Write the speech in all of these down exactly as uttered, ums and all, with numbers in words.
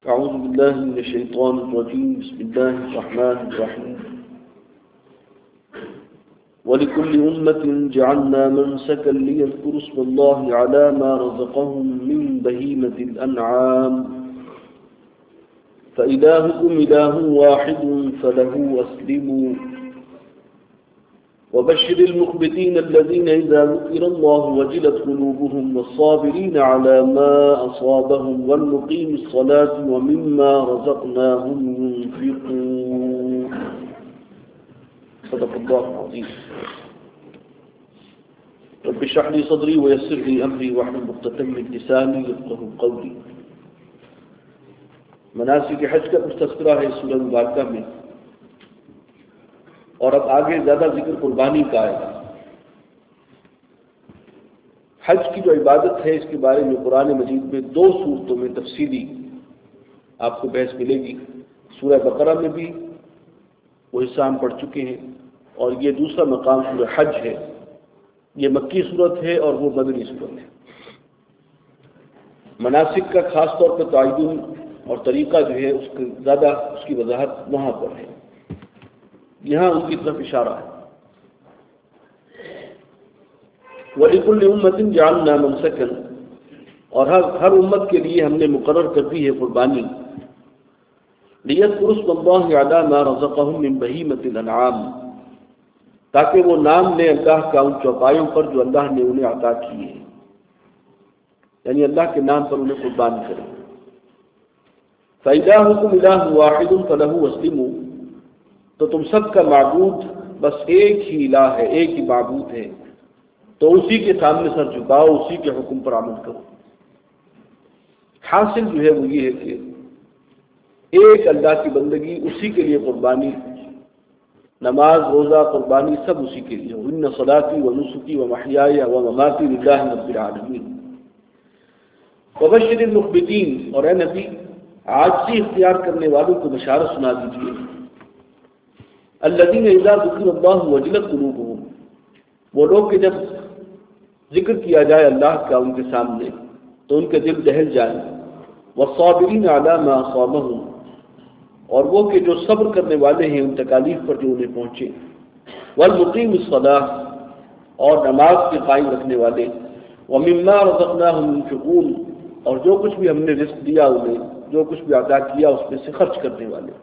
أعوذ بالله من الشيطان الرجيم. بسم الله الرحمن الرحيم. ولكل أمة جعلنا منسكا ليذكروا اسم الله على ما رزقهم من بهيمة الأنعام فإلهكم إله واحد فله أسلموا وبشر المخبتين الذين إذا ذكر الله وجلت قلوبهم والصابرين على ما أصابهم والمقيم الصلاة ومما رزقناهم ينفقون. صدق الله العظيم. رب اشرح لي صدري ويسر لي أمري واحلل عقدة من لساني يفقهوا قولي. مناسک حج کا کچھ تذکرہ ہے سورہ مبارکہ میں، اور اب آگے زیادہ ذکر قربانی کا آئے گا۔ حج کی جو عبادت ہے اس کے بارے میں قرآن مجید میں دو صورتوں میں تفصیلی آپ کو بحث ملے گی۔ سورہ بقرہ میں بھی وہ حصہ ہم پڑھ چکے ہیں، اور یہ دوسرا مقام سورہ حج ہے۔ یہ مکی صورت ہے اور وہ مدنی صورت ہے۔ مناسک کا خاص طور پر تعین اور طریقہ جو ہے اس کی زیادہ اس کی وضاحت وہاں پر ہے، یہاں ان کی طرف اشارہ ہے۔ وَلِكُلِّ أُمَّةٍ جَعَلْنَا مَنْسَكًا، اور ہر ہر امت کے لیے ہم نے مقرر کر دی ہے قربانی۔ لِيَذْكُرُوا اسْمَ اللَّهِ عَلَى مَا رَزَقَهُم مِّن بَهِيمَةِ الْأَنْعَامِ، تاکہ وہ نام لیں اللہ کا ان چوپایوں پر جو اللہ نے انہیں عطا کیے ہیں، یعنی اللہ کے نام پر انہیں قربان کریں۔ فَإِلَٰهُكُمْ إِلَٰهٌ وَاحِدٌ فَلَهُ أَسْلِمُوا، تو تم سب کا معبود بس ایک ہی الہ ہے، ایک ہی معبود ہے، تو اسی کے سامنے سر جھکاؤ، اسی کے حکم پر عمل کرو۔ حاصل جو ہے وہ یہ ہے کہ ایک اللہ کی بندگی، اسی کے لیے قربانی، نماز، روزہ، قربانی سب اسی کے لیے ہو۔ ان صلاتی و نسکی و محیای و مماتی للہ رب العالمین۔ وبشر المخبتین، اور اے نبی عاجزی اختیار کرنے والوں کو بشارت سنا دیجیے۔ الذین اذا ذکر اللہ وجلت قلوبہم، وہ لوگ کہ جب ذکر کیا جائے اللہ کا ان کے سامنے تو ان کے دل دہل جائیں۔ والصابرین علی ما اصابہم، اور وہ کہ جو صبر کرنے والے ہیں ان تکالیف پر جو انہیں پہنچے۔ والمقیم الصلاۃ، اور نماز کے قائم رکھنے والے۔ ومما رزقناہم ينفقون، اور جو کچھ بھی ہم نے رزق دیا انہیں، جو کچھ بھی عطا کیا اس میں سے خرچ کرنے والے۔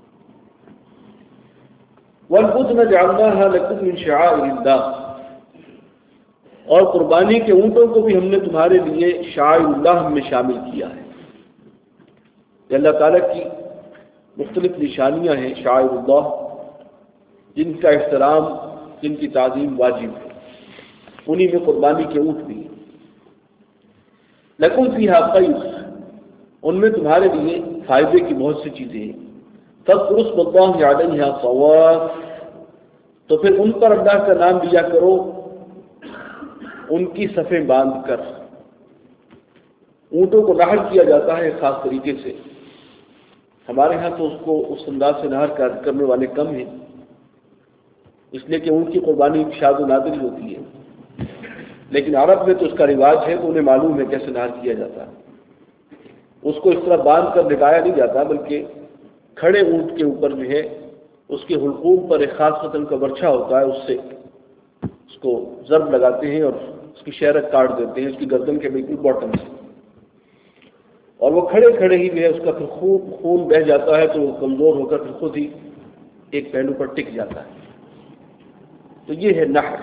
وَالْبُدْنَ جَعَلْنَاهَا لَكُمْ مِنْ شَعَائِرِ اللَّهِ، اور قربانی کے اونٹوں کو بھی ہم نے تمہارے لیے شعائر اللہ میں شامل کیا ہے۔ یہ اللہ تعالیٰ کی مختلف نشانیاں ہیں شعائر اللہ، جن کا احترام، جن کی تعظیم واجب ہے، انہی میں قربانی کے اونٹ بھی ہیں۔ لَكُمْ فِيهَا خَيْرٌ، ان میں تمہارے لیے فائدے کی بہت سی چیزیں ہیں۔ فَاذْكُرُوا اسْمَ اللَّهِ عَلَيْهَا صَوَافَ، تو پھر ان پر اللہ کا نام لیا کرو ان کی صفیں باندھ کر۔ اونٹوں کو نہر کیا جاتا ہے خاص طریقے سے، ہمارے ہاں تو اس کو اس انداز سے نہر کرنے والے کم ہیں، اس لیے کہ اونٹ کی قربانی شاذ و نادر ہوتی ہے، لیکن عرب میں تو اس کا رواج ہے، تو انہیں معلوم ہے کیسے نہر کیا جاتا ہے۔ اس کو اس طرح باندھ کر لٹایا نہیں جاتا، بلکہ کھڑے اونٹ کے اوپر جو ہے اس کے حلقوم پر ایک خاص قسم کا برچھا ہوتا ہے، اس سے اس کو ضرب لگاتے ہیں اور اس کی شہرت کاٹ دیتے ہیں، اس کی گردن کے بالکل باٹم سے، اور وہ کھڑے کھڑے ہی جو ہے اس کا پھر خوب خون بہہ جاتا ہے، تو وہ کمزور ہو کر پھر خود ہی ایک پہلو پر ٹک جاتا ہے۔ تو یہ ہے نحر۔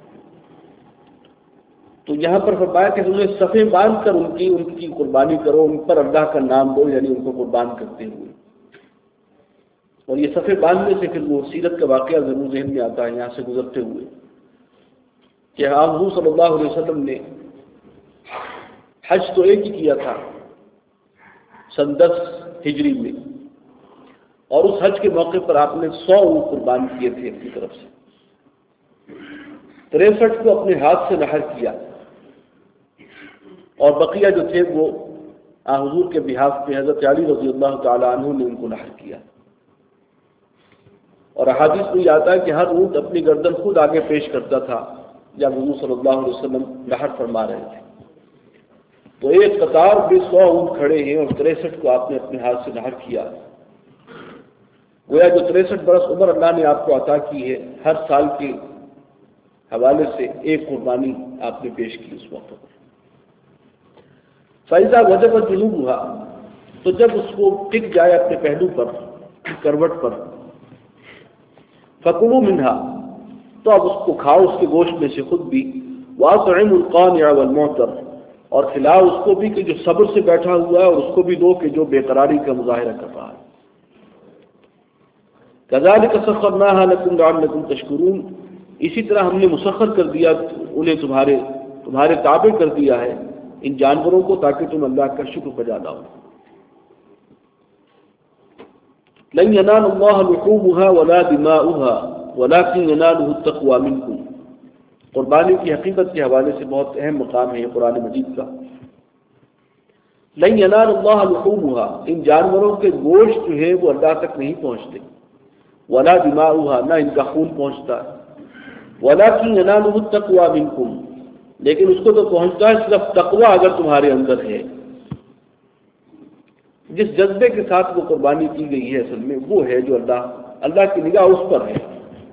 تو یہاں پر فرمایا کہ انہیں صفیں باندھ کر ان کی ان کی قربانی کرو، ان پر اللہ کا نام دو، یعنی ان کو قربان کرتے ہوئے۔ اور یہ صفیں باندھنے سے پھر وہ سیرت کا واقعہ ضرور ذہن میں آتا ہے یہاں سے گزرتے ہوئے، کہ آپ حضور صلی اللہ علیہ وسلم نے حج تو ایک ہی کیا تھا سن دس ہجری میں، اور اس حج کے موقع پر آپ نے سو اونٹ قربان کیے تھے اپنی طرف سے، تریسٹھ کو اپنے ہاتھ سے نہر کیا، اور بقیہ جو تھے وہ حضور کے بحاف پہ حضرت علی رضی اللہ تعالی عنہ نے ان کو نہر کیا۔ اور احادیث میں یہ آتا ہے کہ ہر اونٹ اپنی گردن خود آگے پیش کرتا تھا جب حضور صلی اللہ علیہ وسلم نہر فرما رہے تھے۔ تو ایک قطار بے سو اونٹ کھڑے ہیں اور تریسٹھ کو آپ نے اپنے ہاتھ سے نہر کیا. گویا جو تریسٹھ برس عمر اللہ نے آپ کو عطا کی ہے، ہر سال کے حوالے سے ایک قربانی آپ نے پیش کی اس وقت پر. فائزہ وجبت جنوبھا، تو جب اس کو ٹک جائے اپنے پہلو پر، کروٹ پر، فکلوا منہا، تو اب اس کو کھاؤ اس کے گوشت میں سے خود بھی، واطعموا القانع والمعتر، اور کھلاؤ اس کو بھی کہ جو صبر سے بیٹھا ہوا ہے، اور اس کو بھی دو کہ جو بے قراری کا مظاہرہ کر رہا ہے. کذالک سخرناها لکم لعلکم تشکرون، اسی طرح ہم نے مسخر کر دیا انہیں، تمہارے تمہارے تابع کر دیا ہے ان جانوروں کو، تاکہ تم اللہ کا شکر بجا لاؤ. لن ينال الله لحومها ولا دماؤها ولكن يناله التقوى منكم. قربانی کی حقیقت کے حوالے سے بہت اہم مقام ہے یہ قرآن مجید کا. لن ينال الله لحومها، ان جانوروں کے گوشت جو ہے وہ اللہ تک نہیں پہنچتے، ولا دماؤها، نہ ان کا خون پہنچتا ہے، ولكن يناله التقوى منكم، لیکن اس کو تو پہنچتا ہے صرف تقوی اگر تمہارے اندر ہے. جس جذبے کے ساتھ وہ قربانی کی گئی ہے اصل میں وہ ہے جو اللہ اللہ کی نگاہ اس پر ہے.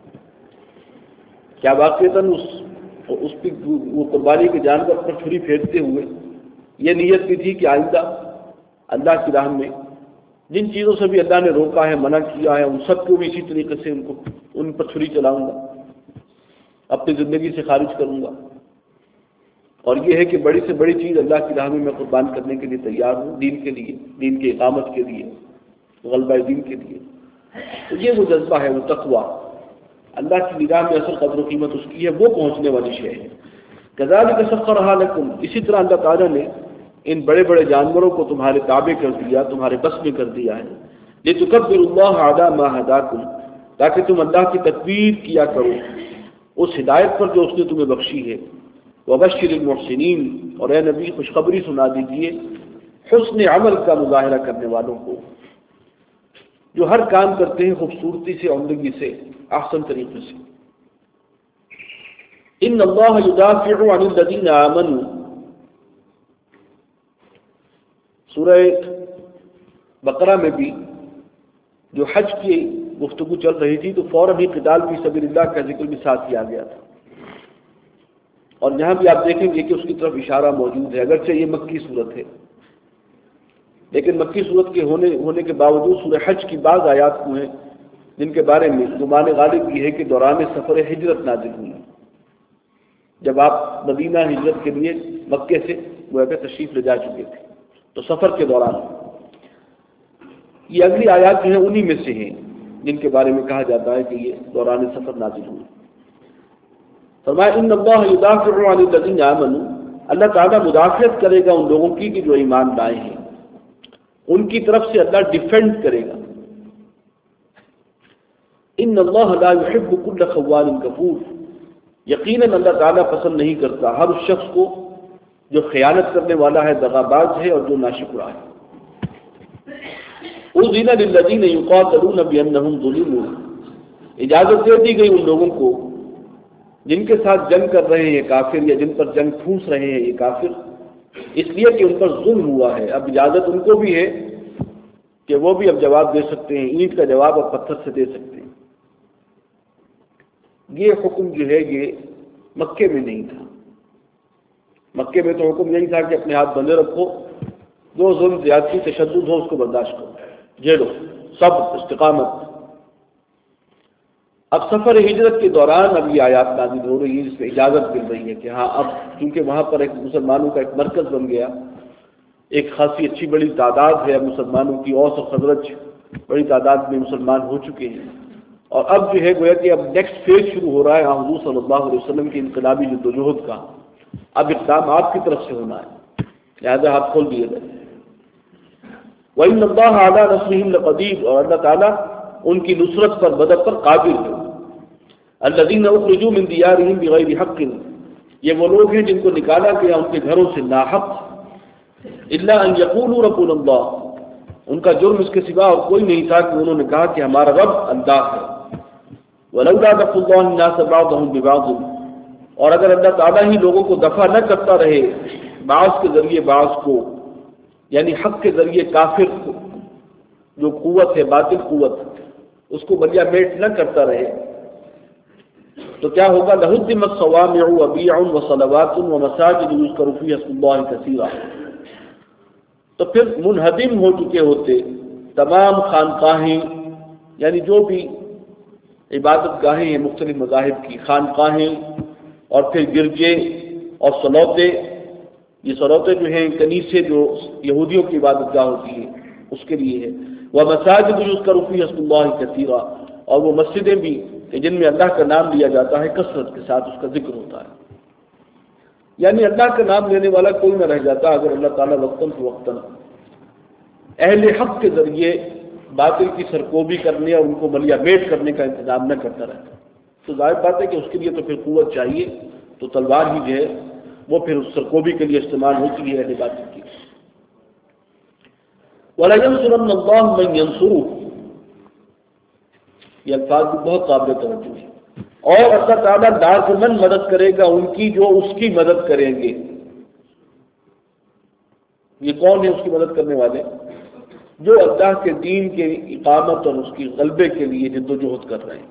کیا واقعتاً اس اس پہ وہ قربانی کے جانور پر چھری پھینکتے ہوئے یہ نیت بھی تھی کہ آئندہ اللہ کی راہ میں جن چیزوں سے بھی اللہ نے روکا ہے، منع کیا ہے، ان سب کو بھی اسی طریقے سے ان کو ان پر چھری چلاؤں گا، اپنی زندگی سے خارج کروں گا. اور یہ ہے کہ بڑی سے بڑی چیز اللہ کی راہ میں میں قربان کرنے کے لیے تیار ہوں، دین کے لیے، دین کی اقامت کے لیے، غلبہ دین کے لیے. تو یہ وہ جذبہ ہے، وہ تقویٰ اللہ کی نگاہ میں اصل قدر و قیمت اس کی ہے، وہ پہنچنے والی شے ہے. کذالک سخرھا لکم، اسی طرح اللہ تعالیٰ نے ان بڑے بڑے جانوروں کو تمہارے تابع کر دیا، تمہارے بس میں کر دیا ہے. لتکبروا اللہ علی ما ہداکم، تاکہ تم اللہ کی تکبیر کیا کرو اس ہدایت پر جو اس نے تمہیں بخشی ہے. وبشر المحسنین، اور اے نبی خوشخبری سنا دیجیے حسن عمل کا مظاہرہ کرنے والوں کو، جو ہر کام کرتے ہیں خوبصورتی سے، عمدگی سے، احسن طریقے سے. ان اللہ یدافع عن الذین آمنوا، سورہ بقرہ میں بھی جو حج کی گفتگو چل رہی تھی تو فوراً ہی قتال فی سبیل اللہ کا ذکر بھی ساتھ کیا گیا تھا. اور یہاں بھی آپ دیکھیں گے کہ اس کی طرف اشارہ موجود ہے، اگرچہ یہ مکی صورت ہے لیکن مکی صورت کے ہونے ہونے کے باوجود سورہ حج کی بعض آیات کو ہیں جن کے بارے میں گمان غالب یہ ہے کہ دوران سفر ہجرت نازل ہوئی، جب آپ مدینہ ہجرت کے لیے مکے سے گویا کہ تشریف لے جا چکے تھے، تو سفر کے دوران یہ اگلی آیات جو ہیں انہی میں سے ہیں جن کے بارے میں کہا جاتا ہے کہ یہ دوران سفر نازل ہوئی. فرمایا ان اللہ یدافع عن الذین آمنوا، اللہ تعالیٰ مدافعت کرے گا ان لوگوں کی کہ جو ایمان لائے ہیں، ان کی طرف سے اللہ ڈیفینڈ کرے گا. ان اللہ لا يحب كل خوان کفور، یقیناً اللہ تعالیٰ پسند نہیں کرتا ہر اس شخص کو جو خیانت کرنے والا ہے، دغاباز ہے اور جو ناشکرا ہے. اذن للذین یقاتلون بانہم ظلموا، اجازت دے دی گئی ان لوگوں کو جن کے ساتھ جنگ کر رہے ہیں یہ کافر، یا جن پر جنگ ٹھونس رہے ہیں یہ کافر، اس لیے کہ ان پر ظلم ہوا ہے. اب اجازت ان کو بھی ہے کہ وہ بھی اب جواب دے سکتے ہیں، اینٹ کا جواب اب پتھر سے دے سکتے ہیں. یہ حکم جو ہے یہ مکے میں نہیں تھا. مکے میں تو حکم یہی تھا کہ اپنے ہاتھ بندے رکھو، جو ظلم زیادتی تشدد ہو اس کو برداشت کرو، جھیلو، صبر، استقامت. اب سفر ہجرت کے دوران اب یہ آیات نازل ہو رہی ہے جس میں اجازت مل رہی ہے کہ ہاں اب چونکہ وہاں پر ایک مسلمانوں کا ایک مرکز بن گیا، ایک خاصی اچھی بڑی تعداد ہے مسلمانوں کی، اوس اور خزرج بڑی تعداد میں مسلمان ہو چکے ہیں، اور اب جو ہے گویا کہ اب نیکسٹ فیز شروع ہو رہا ہے حضور صلی اللہ علیہ وسلم کی انقلابی جدوجہد کا. اب اقدام آپ کی طرف سے ہونا ہے، لہٰذا ہاتھ کھول دیے گئے. وَإِنَّ اللَّهَ عَلَىٰ نَصْرِهِمْ لَقَدِيرٌ، اور اللہ تعالیٰ ان کی نصرت پر، مدد پر قادر ہے. الذین اخرجوا من دیارہم بغیر حق، یہ وہ لوگ ہیں جن کو نکالا گیا ان کے گھروں سے ناحق. الا ان یقولوا ربنا اللہ، ان کا جرم اس کے سوا اور کوئی نہیں تھا کہ انہوں نے کہا کہ ہمارا رب اللہ ہے. ولولا دفع اللہ الناس بعضهم ببعض، اور اگر اللہ تعالیٰ ہی لوگوں کو دفع نہ کرتا رہے بعض کے ذریعے بعض کو، یعنی حق کے ذریعے کافر کو جو قوت ہے، باطل قوت، اس کو بلیا میٹ نہ کرتا رہے، تو کیا ہوگا؟ لہدمت صوامع وبیع وصلوات ومساجد یذکر فیہا اسم اللہ کثیرا، تو پھر منہدم ہو چکے ہوتے تمام خانقاہیں، یعنی جو بھی عبادت گاہیں ہیں مختلف مذاہب کی، خانقاہیں اور پھر گرجے اور سلوتے، یہ سلوتے جو ہیں کنیسے جو یہودیوں کی عبادت گاہ ہوتی ہے اس کے لیے ہے، ومساجد یذکر فیہا اسم اللہ کثیرا، اور وہ مسجدیں بھی کہ جن میں اللہ کا نام لیا جاتا ہے کثرت کے ساتھ، اس کا ذکر ہوتا ہے، یعنی اللہ کا نام لینے والا کوئی نہ رہ جاتا اگر اللہ تعالیٰ وقتاً فوقتاً اہل حق کے ذریعے باطل کی سرکوبی کرنے اور ان کو ملیا میٹ کرنے کا انتظام نہ کرتا رہتا، تو ظاہر بات ہے کہ اس کے لیے تو پھر قوت چاہیے، تو تلوار ہی جو ہے وہ پھر اس سرکوبی کے لیے استعمال ہوتی ہے اہل باطل کی۔ وَلَيَنْصُرَنَّ اللَّهُ مَن يَنْصُرُهُ، یہ الفاظ بھی بہت قابل توجہ ہے، اور اللہ تعالیٰ لازماً مدد کرے گا ان کی جو اس کی مدد کریں گے۔ یہ کون ہے اس کی مدد کرنے والے؟ جو اللہ کے دین کے اقامت اور اس کی غلبے کے لیے جد و جہد کر رہے ہیں،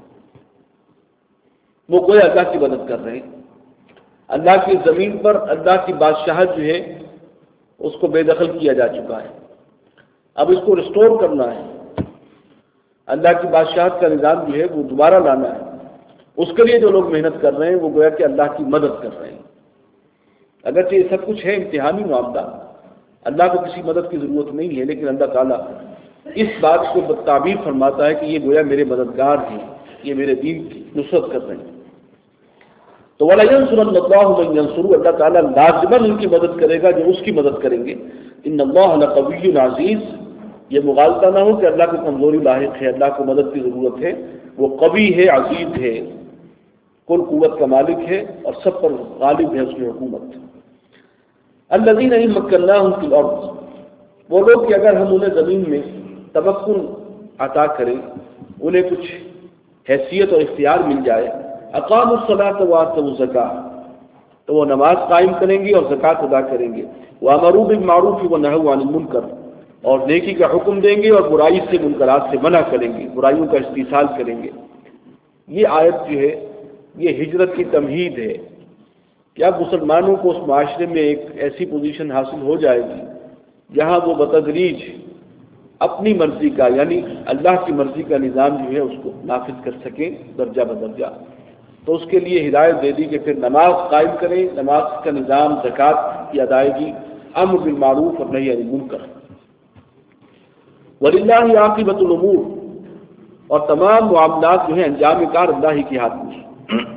وہ کوئی اللہ کی مدد کر رہے ہیں۔ اللہ کی زمین پر اللہ کی بادشاہت جو ہے اس کو بے دخل کیا جا چکا ہے، اب اس کو ریسٹور کرنا ہے، اللہ کی بادشاہت کا نظام جو ہے وہ دوبارہ لانا ہے، اس کے لیے جو لوگ محنت کر رہے ہیں وہ گویا کہ اللہ کی مدد کر رہے ہیں۔ اگرچہ یہ سب کچھ ہے امتحانی معاملہ، اللہ کو کسی مدد کی ضرورت نہیں ہے، لیکن اللہ تعالیٰ اس بات کو تعبیر فرماتا ہے کہ یہ گویا میرے مددگار ہیں، یہ میرے دین کی نصرت کر رہے ہیں۔ تو وَلَيَنْصُرَنَّ اللَّهُ مَن يَنْصُرُهُ، اللہ تعالیٰ لازماً ان کی مدد کرے گا جو اس کی مدد کریں گے۔ ان اللہ لقوی عزیز، یہ مغالطہ نہ ہو کہ اللہ کو کمزوری لاحق ہے، اللہ کو مدد کی ضرورت ہے، وہ قوی ہے، عزیز ہے، کل قوت کا مالک ہے اور سب پر غالب ہے اس کی حکومت۔ الذین ان مکناہم فی الارض، وہ لوگ کہ اگر ہم انہیں زمین میں تمکن عطا کریں، انہیں کچھ حیثیت اور اختیار مل جائے، اقاموا الصلاۃ وآتوا الزکاۃ، تو وہ نماز قائم کریں گے اور زکوٰۃ ادا کریں گے، وامروا بالمعروف ونہوا عن المنکر، اور نیکی کا حکم دیں گے اور برائی سے، منکرات سے منع کریں گے، برائیوں کا استئصال کریں گے۔ یہ آیت جو ہے یہ ہجرت کی تمہید ہے کہ اب مسلمانوں کو اس معاشرے میں ایک ایسی پوزیشن حاصل ہو جائے گی جہاں وہ بتدریج اپنی مرضی کا، یعنی اللہ کی مرضی کا نظام جو ہے اس کو نافذ کر سکیں درجہ بدرجہ۔ تو اس کے لیے ہدایت دے دی کہ پھر نماز قائم کریں، نماز کا نظام، زکوٰۃ کی ادائیگی، امر بالمعروف اور نہی عن المنکر۔ وَلِلَّهِ عَاقِبَةُ الْأُمُورِ، اور تمام معاملات جو ہیں انجام کار اللہ ہی کے ہاتھ میں ہیں۔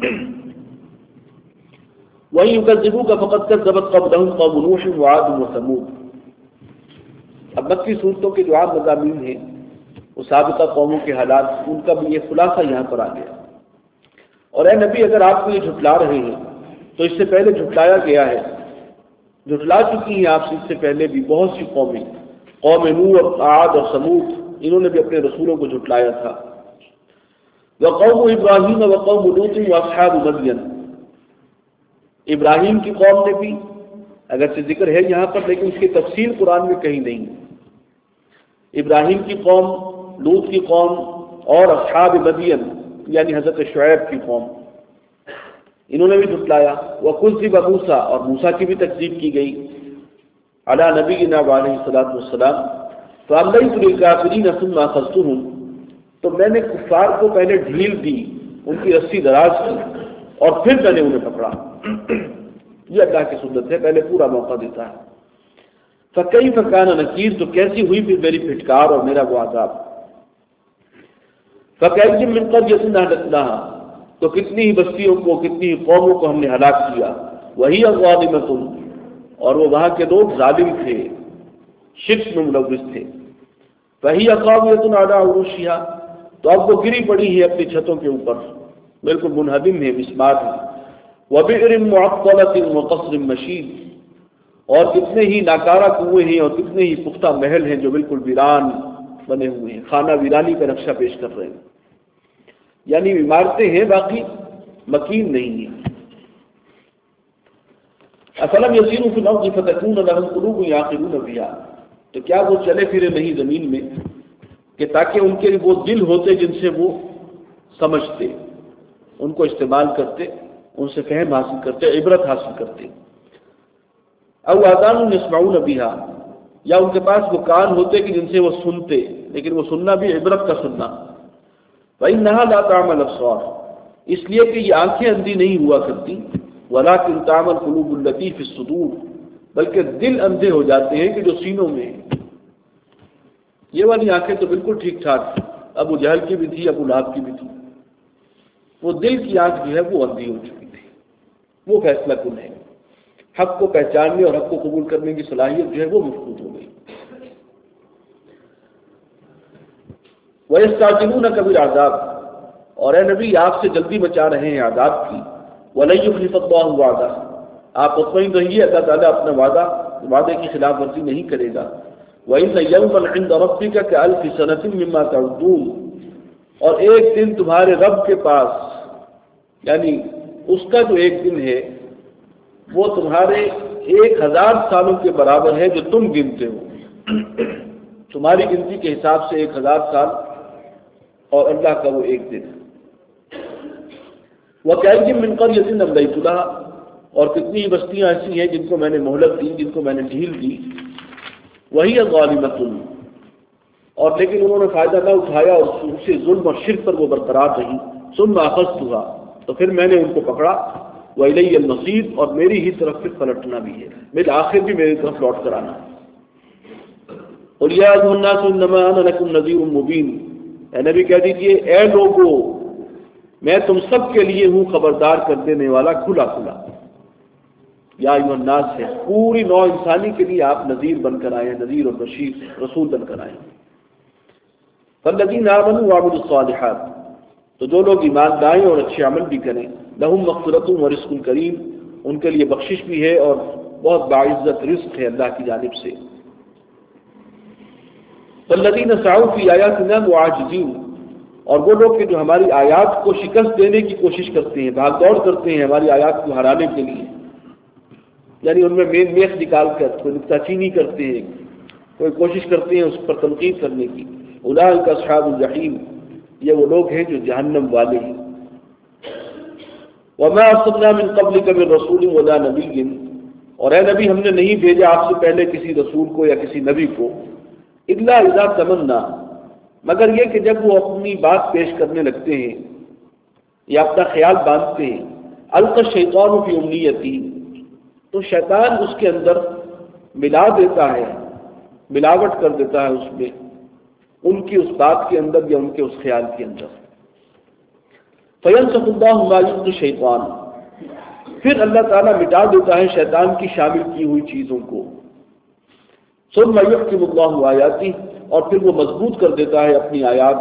وَإِن يُكَذِّبُوكَ فَقَدْ كَذَّبَتْ قَبْلَهُمْ قَوْمُ نُوحٍ وَعَادٌ وَثَمُودُ۔ اب مکی صورتوں کے جو عام مضامین ہیں وہ سابقہ قوموں کے حالات، ان کا بھی یہ خلاصہ یہاں پر آ گیا۔ اور اے نبی، اگر آپ کو یہ جھٹلا رہے ہیں تو اس سے پہلے جھٹلایا گیا ہے، جھٹلا چکی ہیں آپ سے اس سے پہلے بھی بہت سی قومیں، قوم نوح اور عاد اور ثمود، انہوں نے بھی اپنے رسولوں کو جھٹلایا تھا۔ وقوم ابراہیم وقوم لوط واصحاب مدین، ابراہیم کی قوم نے بھی، اگرچہ ذکر ہے یہاں پر لیکن اس کی تفصیل قرآن میں کہیں نہیں، ابراہیم کی قوم، لوط کی قوم اور اصحاب مدین یعنی حضرت شعیب کی قوم، انہوں نے بھی جھٹلایا۔ وَكُذِّبَ مُوسَىٰ، اور موسیٰ کی بھی تکذیب کی گئی، علی نبینا علیہ الصلوۃ والسلام۔ فَأَمْلَيْتُ لِلْكَافِرِينَ ثُمَّ أَخَذْتُهُمْ، تو میں نے کفار کو پہلے ڈھیل دی، ان کی رسی دراز کی اور پھر میں نے انہیں پکڑا۔ یہ اللہ کی سنت ہے، پہلے پورا موقع دیتا ہے۔ فَكَيْفَ كَانَ نَكِيرٌ، تو کیسی ہوئی پھر میری پھٹکار اور میرا وہ عذاب۔ فَكَأَيٍّ مِّن قَرْيَةٍ أَهْلَكْنَاهَا، تو کتنی ہی بستیوں کو، کتنی ہی قوموں کو ہم نے ہلاک کیا، وَهِيَ ظَالِمَةٌ، اور وہ وہاں کے لوگ ظالم تھے، شرک میں ملوث تھے۔ فَهِيَ خَاوِيَةٌ عَلَىٰ عُرُوشِهَا، تو اب وہ گری پڑی ہے اپنی چھتوں کے اوپر، بالکل منہدم ہے، مسمار ہے۔ وَبِئْرٍ مُّعَطَّلَةٍ وَقَصْرٍ مَّشِيدٍ، اور کتنے ہی ناکارہ کنویں ہیں اور کتنے ہی پختہ محل ہیں جو بالکل ویران بنے ہوئے ہیں، خانہ ویرانی کا نقشہ پیش کر رہے ہیں، یعنی عمارتیں ہیں باقی مکین نہیں ہیں۔ افلم یسیروا فی الارض فتکون لهم قلوب یعقلون بها، تو کیا وہ چلے پھرے نہیں زمین میں کہ تاکہ ان کے وہ دل ہوتے جن سے وہ سمجھتے، ان کو استعمال کرتے، ان سے فہم حاصل کرتے، عبرت حاصل کرتے، او آذان یسمعون بها، یا ان کے پاس وہ کان ہوتے کہ جن سے وہ سنتے، لیکن وہ سننا بھی عبرت کا سننا۔ وَإِنَّهَا لَا تَعْمَى الْأَبْصَارُ، اس لیے کہ یہ آنکھیں اندھی نہیں ہوا کرتی، وَلَكِنْ تَعْمَى الْقُلُوبُ الَّتِي فِي الصُّدُورِ، بلکہ دل اندھے ہو جاتے ہیں کہ جو سینوں میں ہیں۔ یہ والی آنکھیں تو بالکل ٹھیک ٹھاک تھی، ابو جہل کی بھی تھی، ابو لہب کی بھی تھی، وہ دل کی آنکھ جو ہے وہ اندھی ہو چکی تھی، وہ فیصلہ کن ہے، حق کو پہچاننے اور حق کو قبول کرنے کی صلاحیت جو ہے وہ مفقود ہو گئی۔ وَيَسْتَعْجِلُونَكَ بِالْعَذَابِ، اور اے نبی آپ سے جلدی مچا رہے ہیں عذاب کی، وَلَن يُخْلِفَ اللَّهُ وَعْدَهُ، آپ مطمئن رہیے اللہ تعالیٰ اپنا وعدہ وعدے کی خلاف ورزی نہیں کرے گا۔ وَإِنَّ يَوْمًا عِندَ رَبِّكَ كَأَلْفِ سَنَةٍ مِّمَّا تَعُدُّونَ، اور ایک دن تمہارے رب کے پاس، یعنی اس کا جو ایک دن ہے وہ تمہارے ایک ہزار سالوں کے برابر ہے جو تم گنتے ہو، تمہاری گنتی کے حساب سے ایک ہزار سال اور اللہ کا وہ ایک دن۔ وَكَأَيٍّ مِّن قَرْيَةٍ أَمْلَيْتُ لَهَا، اور کتنی بستیاں ایسی ہیں جن کو میں نے مہلت دی، جن کو میں نے ڈھیل دی، وَهِيَ ظَالِمَةٌ، اور لیکن انہوں نے فائدہ نہ اٹھایا اور ان سے ظلم اور شرک پر وہ برقرار رہی، ثُمَّ أَخَذْتُهَا، تو پھر میں نے ان کو پکڑا، وَإِلَيَّ الْمَصِيرُ، اور میری ہی طرف پھر پلٹنا بھی ہے، بالآخر بھی میری طرف لوٹ کر آنا ہے۔ قُلْ يَا أَيُّهَا النَّاسُ إِنَّمَا أَنَا لَكُمْ نَذِيرٌ مُّبِينٌ، اے نبی کہہ دیجئے اے لوگو میں تم سب کے لیے ہوں خبردار کر دینے والا کھلا کھلا۔ یا ایھا الناس ہے، پوری نوع انسانی کے لیے آپ نذیر بن کر آئے ہیں، نذیر اور بشیر رسول بن کر آئے ہیں۔ فالذین آمنوا وعملوا الصالحات، تو جو لوگ ایمان لائیں اور اچھے عمل بھی کریں، لہم مغفرۃ ورزق کریم، ان کے لیے بخشش بھی ہے اور بہت باعزت رزق ہے اللہ کی جانب سے۔ والذین سعوا فی آیاتنا معاجزین، اور وہ لوگ کہ جو ہماری آیات کو شکست دینے کی کوشش کرتے ہیں، بھاگ دوڑ کرتے ہیں ہماری آیات کو ہرانے کے لیے، یعنی ان میں مین میخ نکال کر کوئی نکتہ چینی کرتے ہیں، کوئی کوشش کرتے ہیں اس پر تنقید کرنے کی۔ اولئک اصحاب الجحیم، یہ وہ لوگ ہیں جو جہنم والے ہیں۔ وما ارسلنا من قبلک من رسول ولا نبی، اور اے نبی ہم نے نہیں بھیجا آپ سے پہلے کسی رسول کو یا کسی نبی کو، الا اذا تمنا، مگر یہ کہ جب وہ اپنی بات پیش کرنے لگتے ہیں یا اپنا خیال باندھتے ہیں، القى الشیطان فی امنیتی، تو شیطان اس کے اندر ملا دیتا ہے، ملاوٹ کر دیتا ہے اس میں، ان کی اس بات کے اندر یا ان کے اس خیال کے اندر۔ فینسخ اللہ ما یلقی الشیطان، پھر اللہ تعالیٰ مٹا دیتا ہے شیطان کی شامل کی ہوئی چیزوں کو۔ ثم یحکم اللہ آیاتہ، اور پھر وہ مضبوط کر دیتا ہے اپنی آیات،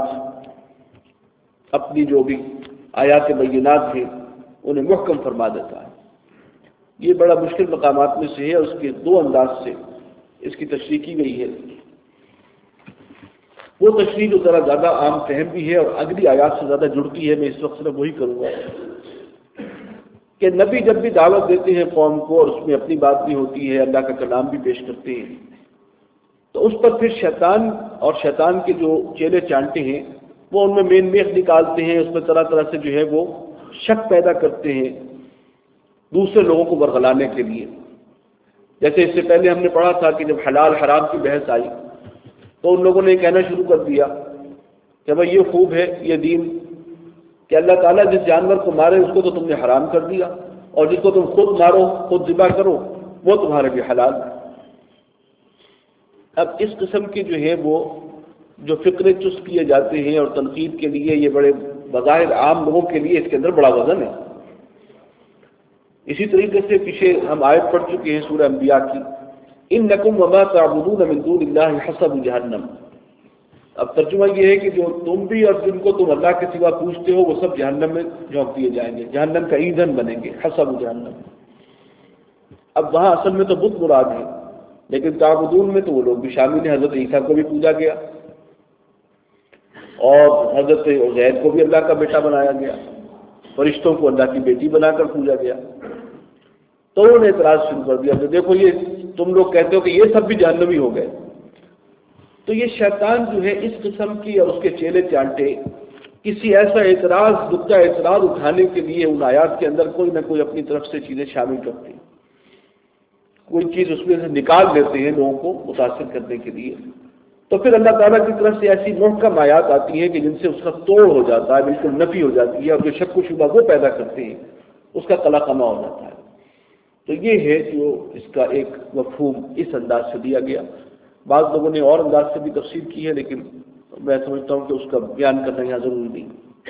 اپنی جو بھی آیات بینات ہیں انہیں محکم فرما دیتا ہے۔ یہ بڑا مشکل مقامات میں سے ہے، اس کے دو انداز سے اس کی تشریح کی گئی ہے۔ وہ تشریح جو ذرا زیادہ عام فہم بھی ہے اور اگلی آیات سے زیادہ جڑتی ہے، میں اس وقت صرف وہی کروں گا کہ نبی جب بھی دعوت دیتے ہیں قوم کو اور اس میں اپنی بات بھی ہوتی ہے، اللہ کا کلام بھی پیش کرتے ہیں، تو اس پر پھر شیطان اور شیطان کے جو چیلے چانٹے ہیں وہ ان میں مین میخ نکالتے ہیں، اس میں طرح طرح سے جو ہے وہ شک پیدا کرتے ہیں دوسرے لوگوں کو برگلانے کے لیے۔ جیسے اس سے پہلے ہم نے پڑھا تھا کہ جب حلال حرام کی بحث آئی تو ان لوگوں نے کہنا شروع کر دیا کہ بھائی یہ خوب ہے یہ دین کہ اللہ تعالیٰ جس جانور کو مارے اس کو تو تم نے حرام کر دیا، اور جس کو تم خود مارو خود ذبح کرو وہ تمہارے لیے حلال۔ اب اس قسم کے جو ہے وہ جو فکرے چست کیے جاتے ہیں اور تنقید کے لیے یہ بڑے بظاہر عام لوگوں کے لیے اس کے اندر بڑا وزن ہے۔ اسی طریقے سے پیچھے ہم آیت پڑھ چکے ہیں سورہ انبیاء کی، انکم وما تعبدون من دون اللہ حسب جہنم۔ اب ترجمہ یہ ہے کہ جو تم بھی اور جن کو تم اللہ کے سوا پوچھتے ہو وہ سب جہنم میں جھونک دیے جائیں گے، جہنم کا ایندھن بنیں گے، حسب جہنم۔ اب وہاں اصل میں تو بت مراد ہے، لیکن تعبدون میں تو وہ لوگ بھی شامل ہیں۔ حضرت عیسیٰ کو بھی پوجا گیا اور حضرت عزیر کو بھی اللہ کا بیٹا بنایا گیا، فرشتوں کو اللہ کی بیٹی بنا کر پوجا گیا۔ تو انہوں نے اعتراض شروع کر دیا کہ دیکھو یہ تم لوگ کہتے ہو کہ یہ سب بھی جہنمی ہو گئے. تو یہ شیطان جو ہے اس قسم کی اور اس کے چیلے چانٹے کسی ایسا اعتراض نقطہ اعتراض اٹھانے کے لیے ان آیات کے اندر کوئی نہ کوئی اپنی طرف سے چیزیں شامل کرتے ہیں، کوئی چیز اس میں سے نکال لیتے ہیں لوگوں کو متاثر کرنے کے لیے. تو پھر اللہ تعالیٰ کی طرف سے ایسی محکم آیات آتی ہیں کہ جن سے اس کا توڑ ہو جاتا ہے، بالکل نفی ہو جاتی ہے، اور جو شک و شبہ وہ پیدا کرتے ہیں اس کا قلع قمع ہو جاتا ہے. تو یہ ہے جو اس کا ایک مفہوم اس انداز سے دیا گیا. بعض لوگوں نے اور انداز سے بھی تفسیر کی ہے، لیکن میں سمجھتا ہوں کہ اس کا بیان کرنا یہاں ضروری نہیں.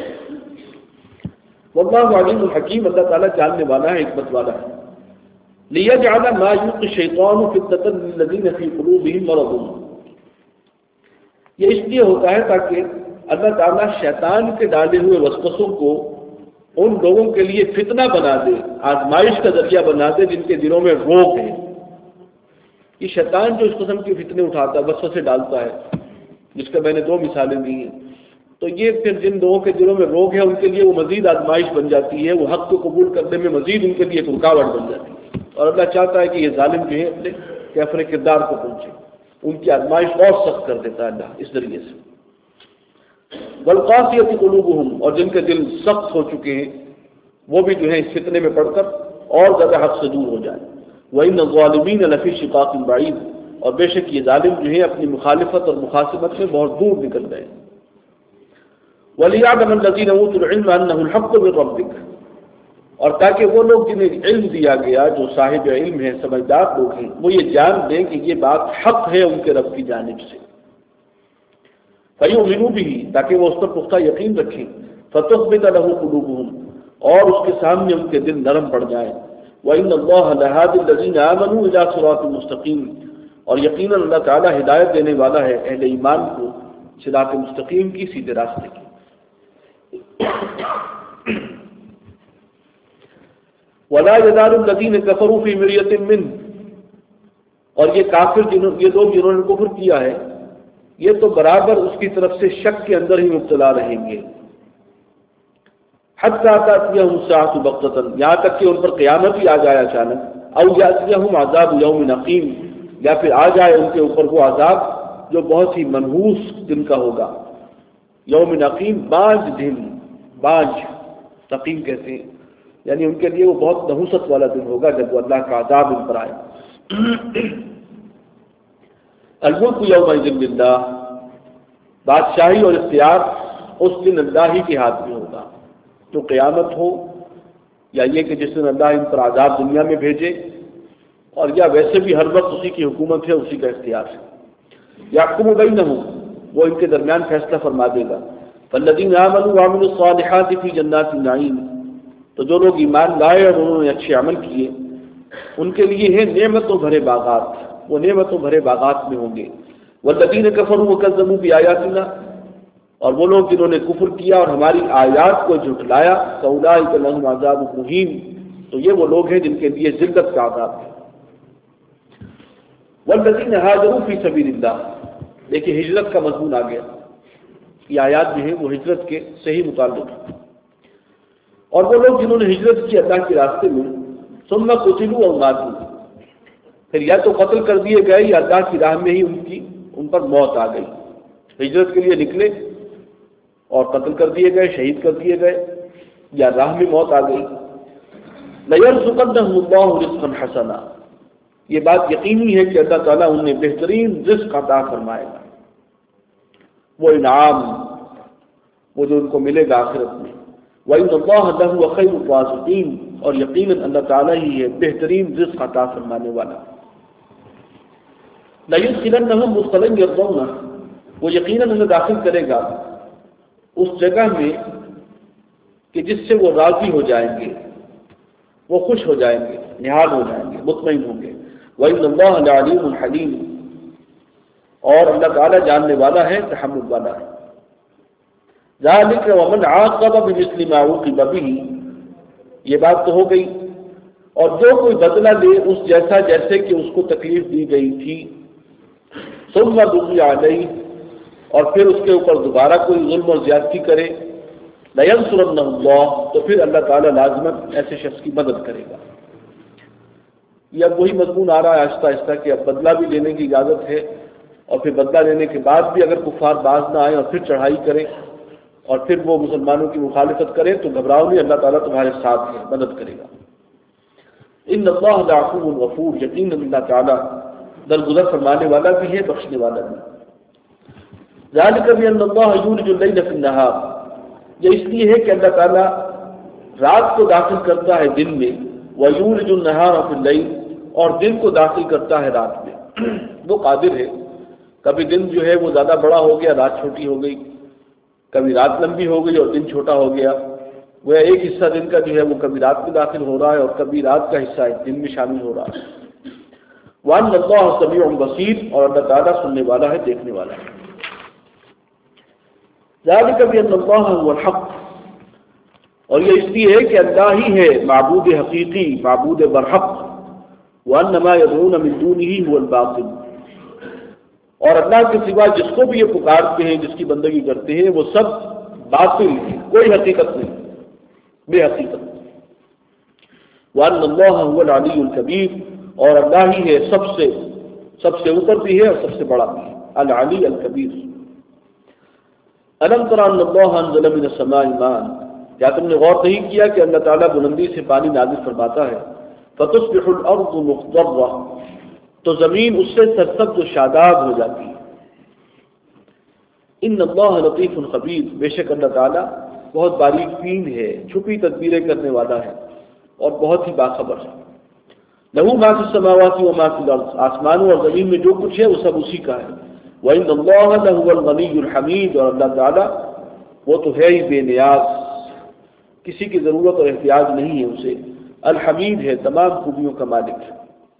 واللہ علیم الحکیم، اللہ تعالیٰ جاننے والا ہے، حکمت والا ہے. لیجعل ما یلقی الشیطان فتنة للذین فی قلوبہم مرض، یہ اس لیے ہوتا ہے تاکہ اللہ تعالیٰ شیطان کے ڈالے ہوئے وسوسوں کو ان لوگوں کے لیے فتنہ بنا دے، آزمائش کا ذریعہ بنا دے جن کے دلوں میں روگ ہے. یہ شیطان جو اس قسم کے فتنے اٹھاتا ہے، وسوسے ڈالتا ہے، جس کا میں نے دو مثالیں دی ہیں، تو یہ پھر جن لوگوں کے دلوں میں روگ ہے ان کے لیے وہ مزید آزمائش بن جاتی ہے، وہ حق کو قبول کرنے میں مزید ان کے لیے ایک رکاوٹ بن جاتی ہے. اور اللہ چاہتا ہے کہ یہ ظالم جو ہے اپنے کیفر کردار کو پہنچے، ان کی آزمائش اور سخت کر دیتا ہے اللہ اس ذریعے سے. والقاسیۃ قلوبہم، اور جن کے دل سخت ہو چکے ہیں وہ بھی جو ہے اس فتنے میں پڑھ کر اور زیادہ حق سے دور ہو جائیں. وَإِنَّ الظَّالِمِينَ لَفِي شِقَاقٍ بَعِيدٍ، اور بے شک یہ ظالم جو ہے اپنی مخالفت اور مخاصمت سے بہت دور نکل گئے. وَلِيَعْلَمَ الَّذِينَ أُوتُوا الْعِلْمَ أَنَّهُ الْحَقُّ مِن رَّبِّكَ، اور تاکہ وہ لوگ جنہیں علم دیا گیا، جو صاحب علم ہیں، سمجھدار لوگ ہیں، وہ یہ جان دیں کہ یہ بات حق ہے ان کے رب کی جانب سے. فَيُؤْمِنُوا بِهِ، تاکہ وہ اس پر پختہ یقین رکھیں. فَتُخْبِتَ لَهُ قُلُوبُهُمْ، اور اس کے سامنے ان کے دل نرم پڑ جائیں. وَإِنَّ اللَّهَ لَهَادِ الَّذِينَ آمَنُوا إِلَىٰ صِرَاطٍ مُّسْتَقِيمٍ، اور یقیناً اللہ تعالیٰ ہدایت دینے والا ہے اہل ایمان کو صراط مستقیم کی، سیدھے راستے کی. وَلَا يَزَالُ الَّذِينَ كَفَرُوا فِي مِرْيَةٍ مِّنْهُ، اور یہ کافر جنہوں یہ لوگ جنہوں نے کفر کیا ہے یہ تو برابر اس کی طرف سے شک کے اندر ہی مبتلا رہیں گے. حتیٰ تأتیہم الساعۃ بغتۃ، یہاں تک کہ ان پر قیامت ہی آ جائے اچانک. او یأتیہم عذاب یوم عقیم، یا پھر آ جائے ان کے اوپر وہ عذاب جو بہت ہی منحوس دن کا ہوگا. یوم عقیم، بانج دن، بانج عقیم کہتے ہیں، یعنی ان کے لیے وہ بہت نحوست والا دن ہوگا جب وہ اللہ کا عذاب ان پر آئے. الملک یومئذ للہ، بادشاہی اور اختیار اس دن اللہ ہی کے ہاتھ میں ہوگا. تو قیامت ہو یا یہ کہ جس دن اللہ ان پر عذاب دنیا میں بھیجے، اور یا ویسے بھی ہر وقت اسی کی حکومت ہے، اسی کا اختیار ہے. یحکم بینہم، وہ ان کے درمیان فیصلہ فرما دے گا. فالذین آمنوا وعملوا الصالحات فی جنات النعیم، تو جو لوگ ایمان لائے اور انہوں نے اچھے عمل کیے ان کے لیے ہیں نعمتوں بھرے باغات، وہ نعمتوں بھرے باغات میں ہوں گے. والذین کفروا وکذبوا بآیاتنا، اور وہ لوگ جنہوں نے کفر کیا اور ہماری آیات کو جھٹلایا، فاولئک لہم عذاب مہین، تو یہ وہ لوگ ہیں جن کے لیے ذلت کا عذاب ہے. والذین ہاجروا فی سبیل اللہ، دیکھیے ہجرت کا مضمون آ گیا. یہ آیات جو ہیں وہ ہجرت کے صحیح متعلق ہیں. اور وہ لوگ جنہوں نے ہجرت کی اللہ کے راستے میں، ثم قتلوا او ماتوا، پھر یا تو قتل کر دیے گئے یا اللہ کی راہ میں ہی ان کی ان پر موت آ گئی. ہجرت کے لیے نکلے اور قتل کر دیے گئے، شہید کر دیے گئے، یا راہ میں موت آ گئی. لَيَرْزُقَنَّهُمُ اللَّهُ رِزْقًا حَسَنًا، یہ بات یقینی ہے کہ اللہ تعالیٰ انہیں بہترین رزق عطا فرمائے گا، وہ انعام وہ جو ان کو ملے گا آخرت میں. وَإِنَّ اللَّهَ لَهُوَ خَيْرُ الرَّازِقِينَ، اور یقیناً اللہ تعالیٰ ہی ہے بہترین رزق عطا فرمانے والا. لَيُدْخِلَنَّهُمْ مُدْخَلًا يَرْضَوْنَهُ، وہ یقیناً انہیں داخل کرے گا اس جگہ میں کہ جس سے وہ راضی ہو جائیں گے، وہ خوش ہو جائیں گے، نہال ہو جائیں گے، مطمئن ہوں گے. وَإِنَّ اللَّهَ لَعَلِيمٌ حَلِيمٌ، اور اللہ تعالیٰ جاننے والا ہے، تحمل والا ہے. ذَلِكَ وَمَنْ عَاقَبَ بِمِثْلِ مَا عُوقِبَ بِهِ، یہ بات تو ہو گئی. اور جو کوئی بدلہ لے اس جیسا جیسے کہ اس کو تکلیف دی گئی تھی، ثُمَّ بُغِيَ عَلَيْهِ، اور پھر اس کے اوپر دوبارہ کوئی ظلم اور زیادتی کرے، لَيَنْصُرَنَّهُ اللَّهُ، تو پھر اللہ تعالیٰ لازماً ایسے شخص کی مدد کرے گا. یہ اب وہی مضمون آ رہا ہے آہستہ آہستہ کہ اب بدلہ بھی لینے کی اجازت ہے، اور پھر بدلہ لینے کے بعد بھی اگر کفار باز نہ آئیں اور پھر چڑھائی کریں اور پھر وہ مسلمانوں کی مخالفت کریں تو گھبراؤ نہیں، اللہ تعالیٰ تمہارے ساتھ ہے، مدد کرے گا۔ ان اللہ لعفو غفور، یقیناً اللہ تعالیٰ درگزر فرمانے والا بھی ہے، بخشنے والا بھی۔ ذالک بان اللہ یولج اللیل فی النہار، یہ اس لیے ہے کہ اللہ تعالیٰ رات کو داخل کرتا ہے دن میں، ویولج النہار فی اللیل، اور دن کو داخل کرتا ہے رات میں۔ وہ قادر ہے، کبھی دن جو ہے وہ زیادہ بڑا ہو گیا، رات چھوٹی ہو گئی، کبھی رات لمبی ہو گئی اور دن چھوٹا ہو گیا، وہ ایک حصہ دن کا جو ہے وہ کبھی رات میں داخل ہو رہا ہے اور کبھی رات کا حصہ ایک دن میں شامل ہو رہا ہے۔ وان اللہ سمیع بصیر، اور اللہ تعالیٰ سننے والا ہے، دیکھنے والا ہے۔ ذالک بان اللہ هو الحق، اور یہ اس لیے ہے کہ اللہ ہی ہے معبود حقیقی، معبود برحق، وان ما يدعون من دونه هو الباطل، اور اللہ کے سوا جس کو بھی یہ پکارتے ہیں، جس کی بندگی کرتے ہیں، وہ سب باطل ہے، کوئی حقیقت نہیں، بے حقیقت۔ وان اللہ هو العلی الکبیر، اور اللہ ہی ہے سب سے سب سے اوپر بھی ہے اور سب سے بڑا بھی ہے، العلی الکبیر۔ الم تر ان اللہ انزل من السماء ماء، کیا تم نے غور نہیں کیا کہ اللہ تعالیٰ بلندی سے پانی نازل فرماتا ہے، فتصبح الارض مخضرہ، تو زمین اس سے سرسبز و شاداب ہو جاتی ہے۔ ان اللہ لطیف خبیر، بے شک اللہ تعالیٰ بہت باریک بین ہے، چھپی تدبیریں کرنے والا ہے اور بہت ہی باخبر ہے۔ لہ ما فی السماوات و ما فی الارض، آسمانوں اور زمین میں جو کچھ ہے وہ سب اسی کا ہے۔ وان اللہ لہو الغنی الحمید، اور اللہ تعالیٰ وہ تو ہے ہی بے نیاز، کسی کی ضرورت اور احتیاج نہیں ہے اسے، الحمید ہے، تمام خوبیوں کا مالک ہے۔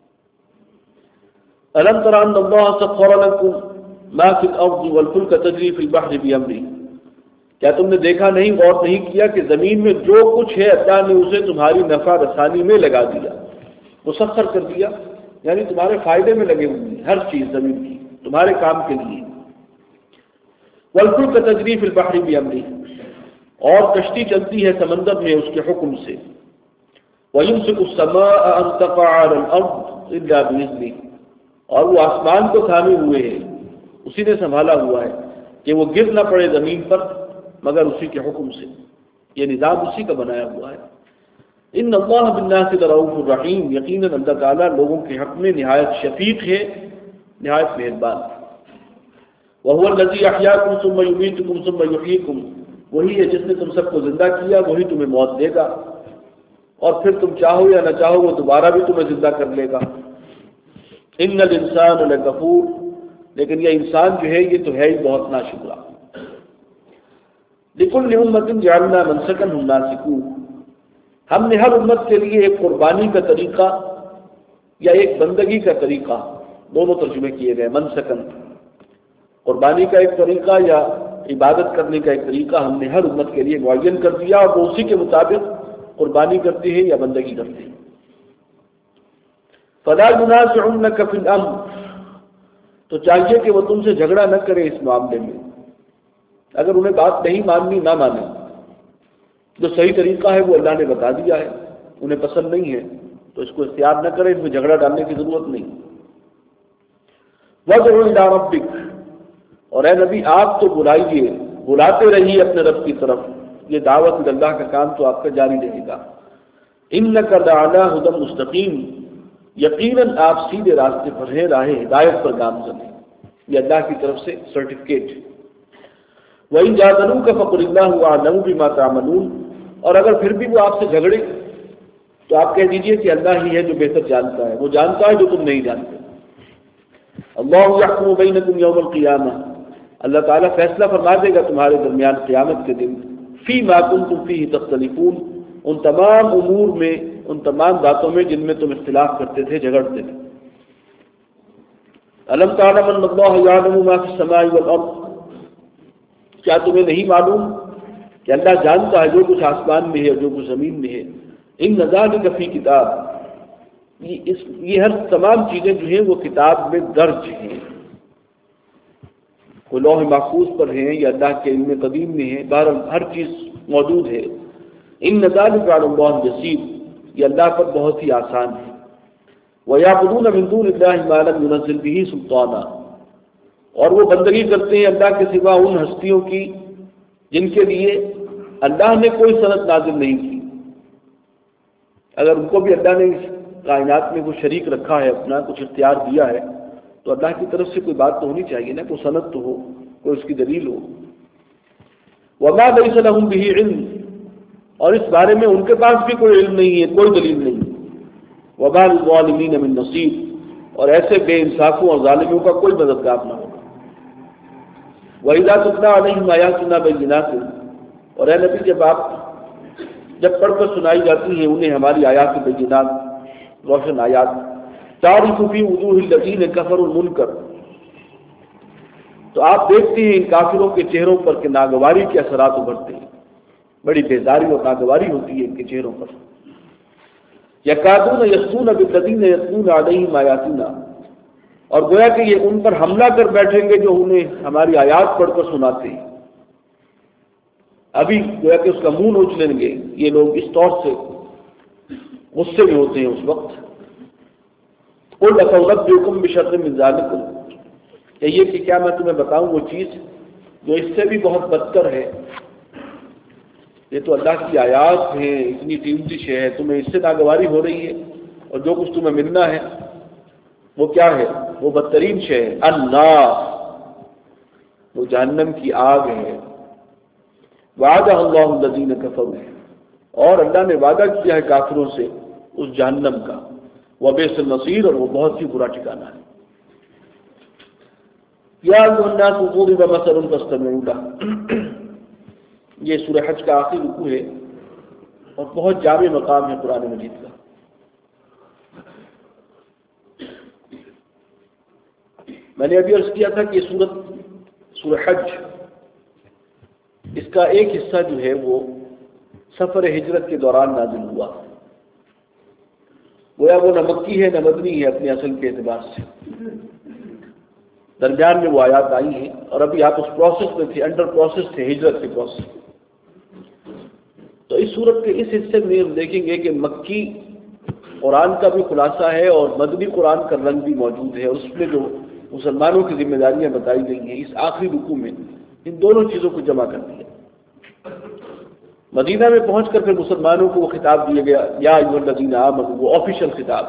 الم تر ان اللہ سخر لکم ما فی الارض والفلک تجری فی البحر بامرہ، کیا تم نے دیکھا نہیں، غور نہیں کیا کہ زمین میں جو کچھ ہے اللہ نے اسے تمہاری نفع رسانی میں لگا دیا، مسخر کر دیا، یعنی تمہارے فائدے میں لگے ہوئے ہیں، ہر چیز زمین کی تمہارے کام کے لیے۔ والفلک تجری فی البحر بامرہ، اور کشتی چلتی ہے سمندر میں اس کے حکم سے۔ وَيُمْسِكُ السَّمَاءَ أَن تَقَعَ عَلَى الْأَرْضِ إِلَّا بِإِذْنِهِ، اور وہ آسمان کو تھامے ہوئے ہے، اسی نے سنبھالا ہوا ہے کہ وہ گر نہ پڑے زمین پر مگر اسی کے حکم سے، یہ نظام اسی کا بنایا ہوا ہے۔ ان اللہ بالناس لرؤوف الرحیم، یقیناً اللہ تعالیٰ لوگوں کے حق میں نہایت شفیق ہے، نہایت مہربان۔ وَهُوَ الَّذِي أَحْيَاكُمْ ثُمَّ يُمِيتُكُمْ ثُمَّ يُحْيِيكُمْ، وہی ہے جس نے تم سب کو زندہ کیا، وہی تمہیں موت دے گا اور پھر تم چاہو یا نہ چاہو وہ دوبارہ بھی تمہیں زندہ کر لے گا۔ ان الانسان لکفور، لیکن یہ انسان جو ہے یہ تو ہے ہی بہت ناشکرا۔ لکل امت جعلنا منسکا هم ناسکوہ، ہم نے ہر امت کے لیے ایک قربانی کا طریقہ یا ایک بندگی کا طریقہ، دونوں ترجمے کیے گئے، منسکن قربانی کا ایک طریقہ یا عبادت کرنے کا ایک طریقہ ہم نے ہر امت کے لیے معین کر دیا، اور وہ اسی کے مطابق قربانی کرتے ہیں یا بندگی کرتے ہیں۔ فلا ينازعنك في الامر، تو چاہیے کہ وہ تم سے جھگڑا نہ کرے اس معاملے میں، اگر انہیں بات نہیں ماننی نہ مانیں، جو صحیح طریقہ ہے وہ اللہ نے بتا دیا ہے، انہیں پسند نہیں ہے تو اس کو اختیار نہ کرے، اس میں جھگڑا ڈالنے کی ضرورت نہیں۔ وادع الى ربک، اور اے نبی آپ تو بلائیے، بلاتے رہیے اپنے رب کی طرف، یہ دعوت اللہ کا کام تو آپ کا جاری رہے گا۔ انک لعلی ھدی مستقیم، یقیناً آپ سیدھے راستے پر ہیں، راہ ہدایت پر گامزن ہیں، یہ اللہ کی طرف سے سرٹیفکیٹ۔ وَإِن جَادَلُوكَ فَقُلِ اللَّهُ أَعْلَمُ بِمَا تَعْمَلُونَ، اور اگر پھر بھی وہ آپ سے جھگڑے تو آپ کہہ دیجئے کہ اللہ ہی ہے جو بہتر جانتا ہے، وہ جانتا ہے جو تم نہیں جانتے۔ اللہ یحکم بینکم یوم القیامہ، اللہ تعالیٰ فیصلہ فرما دے گا تمہارے درمیان قیامت کے دن، فی ما کنتم فیہ تختلفون، ان تمام امور میں، ان تمام باتوں میں جن میں تم اختلاف کرتے تھے، جھگڑتے تھے۔ الم تعلم ان اللہ یعلم ما فی السماء والارض، کیا تمہیں نہیں معلوم کہ اللہ جانتا ہے جو کچھ آسمان میں ہے اور جو کچھ زمین میں ہے۔ ان ذالک فی کتاب، یہ اس یہ ہر تمام چیزیں جو ہیں وہ کتاب میں درج ہیں، وہ لوح محفوظ پر ہیں یا اللہ کے علم قدیم میں ہیں، بہرحال ہر چیز موجود ہے۔ ان ذالک علی اللہ یسیر، یہ اللہ پر بہت ہی آسان ہے۔ وَيَعْبُدُونَ مِن دُونِ اللَّهِ مَا لَمْ يُنَزِّلْ بِهِ سُلْطَانًا، اور وہ بندگی کرتے ہیں اللہ کے سوا ان ہستیوں کی جن کے لیے اللہ نے کوئی سند نازل نہیں کی۔ اگر ان کو بھی اللہ نے اس کائنات میں کوئی شریک رکھا ہے، اپنا کچھ اختیار دیا ہے، تو اللہ کی طرف سے کوئی بات تو ہونی چاہیے نا، کوئی سند تو ہو، کوئی اس کی دلیل ہو۔ وَمَا لَيْسَ لَهُم بِهِ عِلْمٌ، اور اس بارے میں ان کے پاس بھی کوئی علم نہیں ہے، کوئی دلیل نہیں۔ وَمَا لِلظَّالِمِينَ مِن نَصِيرٍ، اور ایسے بے انصافوں اور ظالموں کا کوئی مددگار نہ ہوگا۔ وَإِذَا تُتْلَىٰ عَلَيْهِمْ آيَاتُنَا بَيِّنَاتٍ، اور اے نبی جب آپ جب پڑھ کر سنائی جاتی ہیں انہیں ہماری آیات بینات، روشن آیات، تَعْرِفُ فِي وُجُوهِ الَّذِينَ كَفَرُوا الْمُنكَرَ، تو آپ دیکھتے ہیں ان کافروں کے چہروں پر کہ ناگواری کے اثرات ابھرتے ہیں، بڑی بیزاری اور ناگواری ہوتی ہے ان کے چہروں پر۔ یکادون یسطون بالذین یتلون علیہم آیاتنا، اور گویا کہ یہ ان پر حملہ کر بیٹھیں گے جو انہیں ہماری آیات پڑھ کر سناتے ہیں۔ ابھی گویا کہ اس کا منہ نوچ لیں گے یہ لوگ، اس طور سے غصے میں ہوتے ہیں اس وقت۔ قل افانبئکم بشر من ذلکم، یہ کہ کیا میں تمہیں بتاؤں وہ چیز جو اس سے بھی بہت بدتر ہے؟ یہ تو اللہ کی آیات ہیں، اتنی قیمتی شے ہے، تمہیں اس سے ناگواری ہو رہی ہے، اور جو کچھ تمہیں ملنا ہے وہ کیا ہے؟ وہ بدترین شے ہے، النار، وہ جہنم کی آگ ہے۔ وعدہ اللہ الذین کفروا، اور اللہ نے وعدہ کیا ہے کافروں سے اس جہنم کا، وبئس المصیر، اور وہ بہت ہی برا ٹھکانہ ہے۔ یا ایھا الناس ضرب مثل فاستمعوا لہ، یہ سورہ حج کا آخری رکوع ہے اور بہت جامع مقام ہے قرآن مجید کا۔ میں نے ابھی عرض کیا تھا کہ یہ سورت سورہ حج، اس کا ایک حصہ جو ہے وہ سفر ہجرت کے دوران نازل ہوا، گویا وہ نہ مکی ہے نہ مدنی ہے اپنے اصل کے اعتبار سے، درمیان میں وہ آیات آئی ہیں، اور ابھی آپ اس پروسیس میں تھے، انڈر پروسیس تھے، ہجرت کے پروسیس۔ تو اس صورت کے اس حصے میں ہم دیکھیں گے کہ مکی قرآن کا بھی خلاصہ ہے اور مدنی قرآن کا رنگ بھی موجود ہے، اور اس میں جو مسلمانوں کی ذمہ داریاں بتائی گئی ہیں، اس آخری رکوع میں ان دونوں چیزوں کو جمع کر دیا۔ مدینہ میں پہنچ کر پھر مسلمانوں کو وہ خطاب دیا گیا، یا ایھا الذین آمنوا، وہ آفیشیل خطاب۔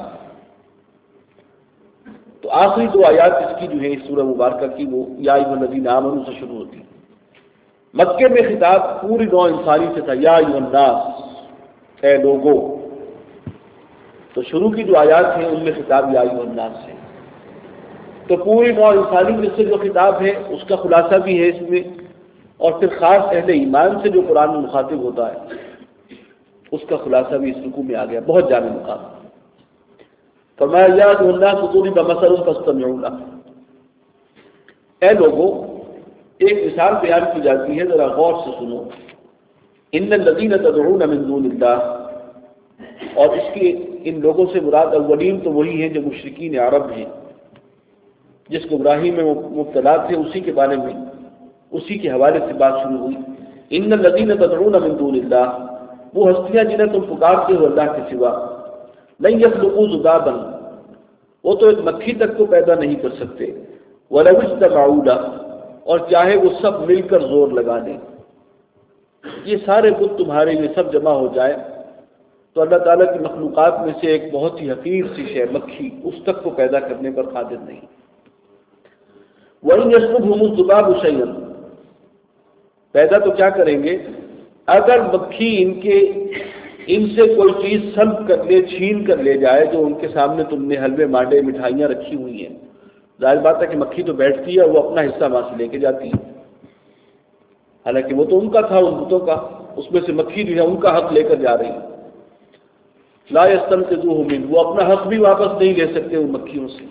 تو آخری دو آیات اس کی جو ہے اس سورہ مبارکہ کی، وہ یا ایھا الذین آمنوا سے شروع ہوتی ہے۔ مکے میں خطاب پوری نوع انسانی سے تھا، یا ایھا الناس، اے لوگو، تو شروع کی جو آیات ہیں ان میں خطاب یا ایھا الناس ہے۔ تو پوری نوع انسانی میں سے جو خطاب ہے اس کا خلاصہ بھی ہے اس میں، اور پھر خاص اہل ایمان سے جو قرآن میں مخاطب ہوتا ہے اس کا خلاصہ بھی اس رکوع میں آ گیا، بہت جامع مقام۔ فرمایا یا ایھا الناس ضرب مثل فاستمعوا لہ، اے لوگو، ایک مثال بیان کی جاتی ہے، ذرا غور سے سنو۔ ان الذین تدعون من دون اللہ، اور اس کی ان لوگوں سے مراد اولین تو وہی ہیں جو مشرکین عرب ہیں، جس کو ابراہیم میں مبتلا تھے، اسی کے بارے میں اسی کے حوالے سے بات شروع ہوئی۔ ان الذین تدعون من دون اللہ، وہ ہستیاں جنہیں تم پکارتے ہو اللہ کے سوا، لن یخلقوا ذبابا، وہ تو ایک مکھی تک کو پیدا نہیں کر سکتے، ولو اجتمعوا لہ، اور چاہے وہ سب مل کر زور لگا دیں، یہ سارے بت تمہارے لیے سب جمع ہو جائے تو اللہ تعالیٰ کی مخلوقات میں سے ایک بہت ہی حقیر سی شے مکھی، اس تک کو پیدا کرنے پر قادر نہیں۔ وَإِنْ يَسْلُبْهُمُ الذُّبَابُ شَيْئًا، پیدا تو کیا کریں گے؟ اگر مکھی ان کے ان سے کوئی چیز سلب کر لے، چھین کر لے جائے، جو ان کے سامنے تم نے حلوے مانڈے مٹھائیاں رکھی ہوئی ہیں، ظاہر بات ہے کہ مکھی تو بیٹھتی ہے، وہ اپنا حصہ وہاں سے لے کے جاتی ہے، حالانکہ وہ تو ان کا تھا، ان بتوں کا، اس میں سے مکھی جو ہے ان کا حق لے کر جا رہی ہے۔ لا یستنقذوہ منہ، وہ اپنا حق بھی واپس نہیں لے سکتے ان مکھیوں سے۔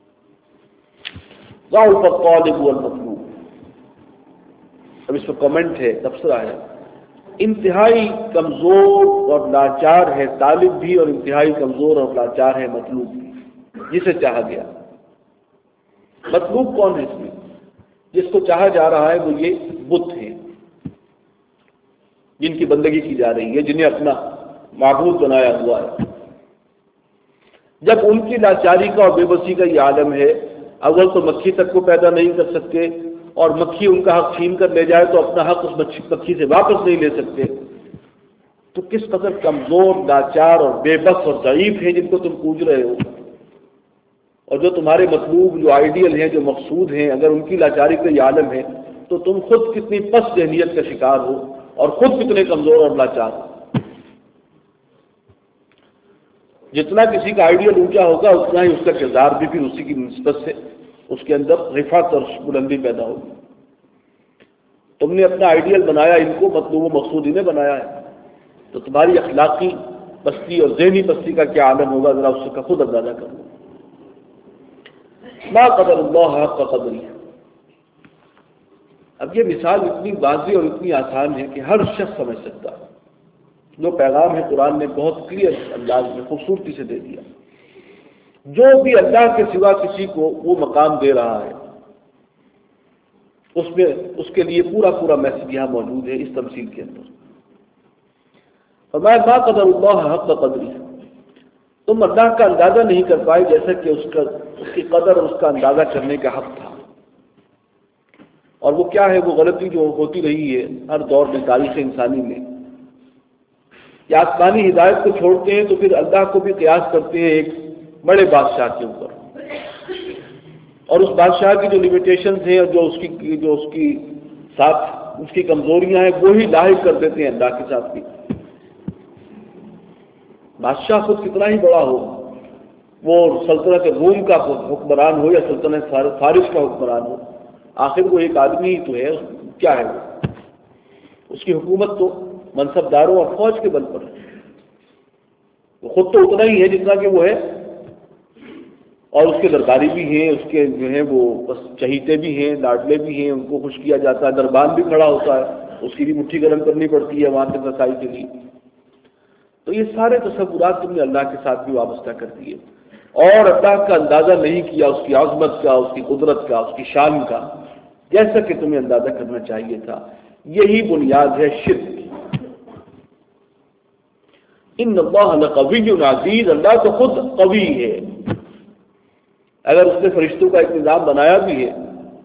ضعف الطالب والمطلوب، اب اس پر کمنٹ ہے، تبصرہ ہے، انتہائی کمزور اور لاچار ہے طالب بھی، اور انتہائی کمزور اور لاچار ہے مطلوب بھی، جسے چاہا گیا۔ مطلوب کون ہے اس میں؟ جس کو چاہا جا رہا ہے وہ یہ بت ہیں جن کی بندگی کی جا رہی ہے، جنہیں اپنا معبود بنایا ہوا ہے۔ جب ان کی لاچاری کا اور بے بسی کا یہ عالم ہے، اول تو مکھی تک کو پیدا نہیں کر سکتے، اور مکھی ان کا حق چھین کر لے جائے تو اپنا حق اس مکھی سے واپس نہیں لے سکتے، تو کس قدر کمزور، لاچار اور بے بس اور ضعیف ہیں جن کو تم پوج رہے ہو. اور جو تمہارے مطلوب، جو آئیڈیل ہیں، جو مقصود ہیں، اگر ان کی لاچاری کا یہ عالم ہے تو تم خود کتنی پست ذہنیت کا شکار ہو اور خود کتنے کمزور اور لاچار ہو. جتنا کسی کا آئیڈیل اونچا ہوگا اتنا ہی اس کا کردار بھی پھر اسی کی نسبت سے اس کے اندر رفعت اور بلندی پیدا ہوگی. تم نے اپنا آئیڈیل بنایا، ان کو مطلوب و مقصود انہیں بنایا ہے، تو تمہاری اخلاقی پستی اور ذہنی پستی کا کیا عالم ہوگا، ذرا اس کا خود اندازہ کرو. ما قدر اللہ حق قدری. اب یہ مثال اتنی واضح اور اتنی آسان ہے کہ ہر شخص سمجھ سکتا ہے. جو پیغام ہے قرآن نے بہت کلیئر انداز میں خوبصورتی سے دے دیا. جو بھی اللہ کے سوا کسی کو وہ مقام دے رہا ہے اس میں اس کے لیے پورا پورا میسج یہاں موجود ہے اس تمثیل کے اندر. فرمایا ما قدر اللہ حق قدری. تم اللہ کا اندازہ نہیں کر پائے جیسا کہ اس کا اس کی قدر اور اس کا اندازہ کرنے کا حق تھا. اور وہ کیا ہے؟ وہ غلطی جو ہوتی رہی ہے ہر دور میں تاریخ انسانی میں، یا آسمانی ہدایت کو چھوڑتے ہیں تو پھر اللہ کو بھی قیاس کرتے ہیں ایک بڑے بادشاہ کے اوپر، اور اس بادشاہ کی جو لمیٹیشنز ہیں اور جو اس کی جو اس کی ساتھ اس کی کمزوریاں ہیں وہی لاحق کر دیتے ہیں اللہ کے ساتھ بھی. بادشاہ خود کتنا ہی بڑا ہو، وہ سلطنت روم کا حکمران ہو یا سلطنت فارس کا حکمران ہو، آخر وہ ایک آدمی ہی تو ہے. کیا ہے وہ؟ اس کی حکومت تو منصب داروں اور فوج کے بل پر ہے. وہ خود تو اتنا ہی ہے جتنا کہ وہ ہے، اور اس کے درباری بھی ہیں، اس کے جو ہیں وہ بس چہیتے بھی ہیں، لاڈلے بھی ہیں، ان کو خوش کیا جاتا ہے، دربان بھی کھڑا ہوتا ہے، اس کی بھی مٹھی گرم کرنی پڑتی ہے وہاں تک رسائی کے لیے. تو یہ سارے تصورات تم نے اللہ کے ساتھ بھی وابستہ کر دیے اور اللہ کا اندازہ نہیں کیا، اس کی عظمت کا، اس کی قدرت کا، اس کی شان کا، جیسا کہ تمہیں اندازہ کرنا چاہیے تھا. یہی بنیاد ہے شرک کی. ان اللہ لقوی عزیز. اللہ تو خود قوی ہے. اگر اس نے فرشتوں کا ایک نظام بنایا بھی ہے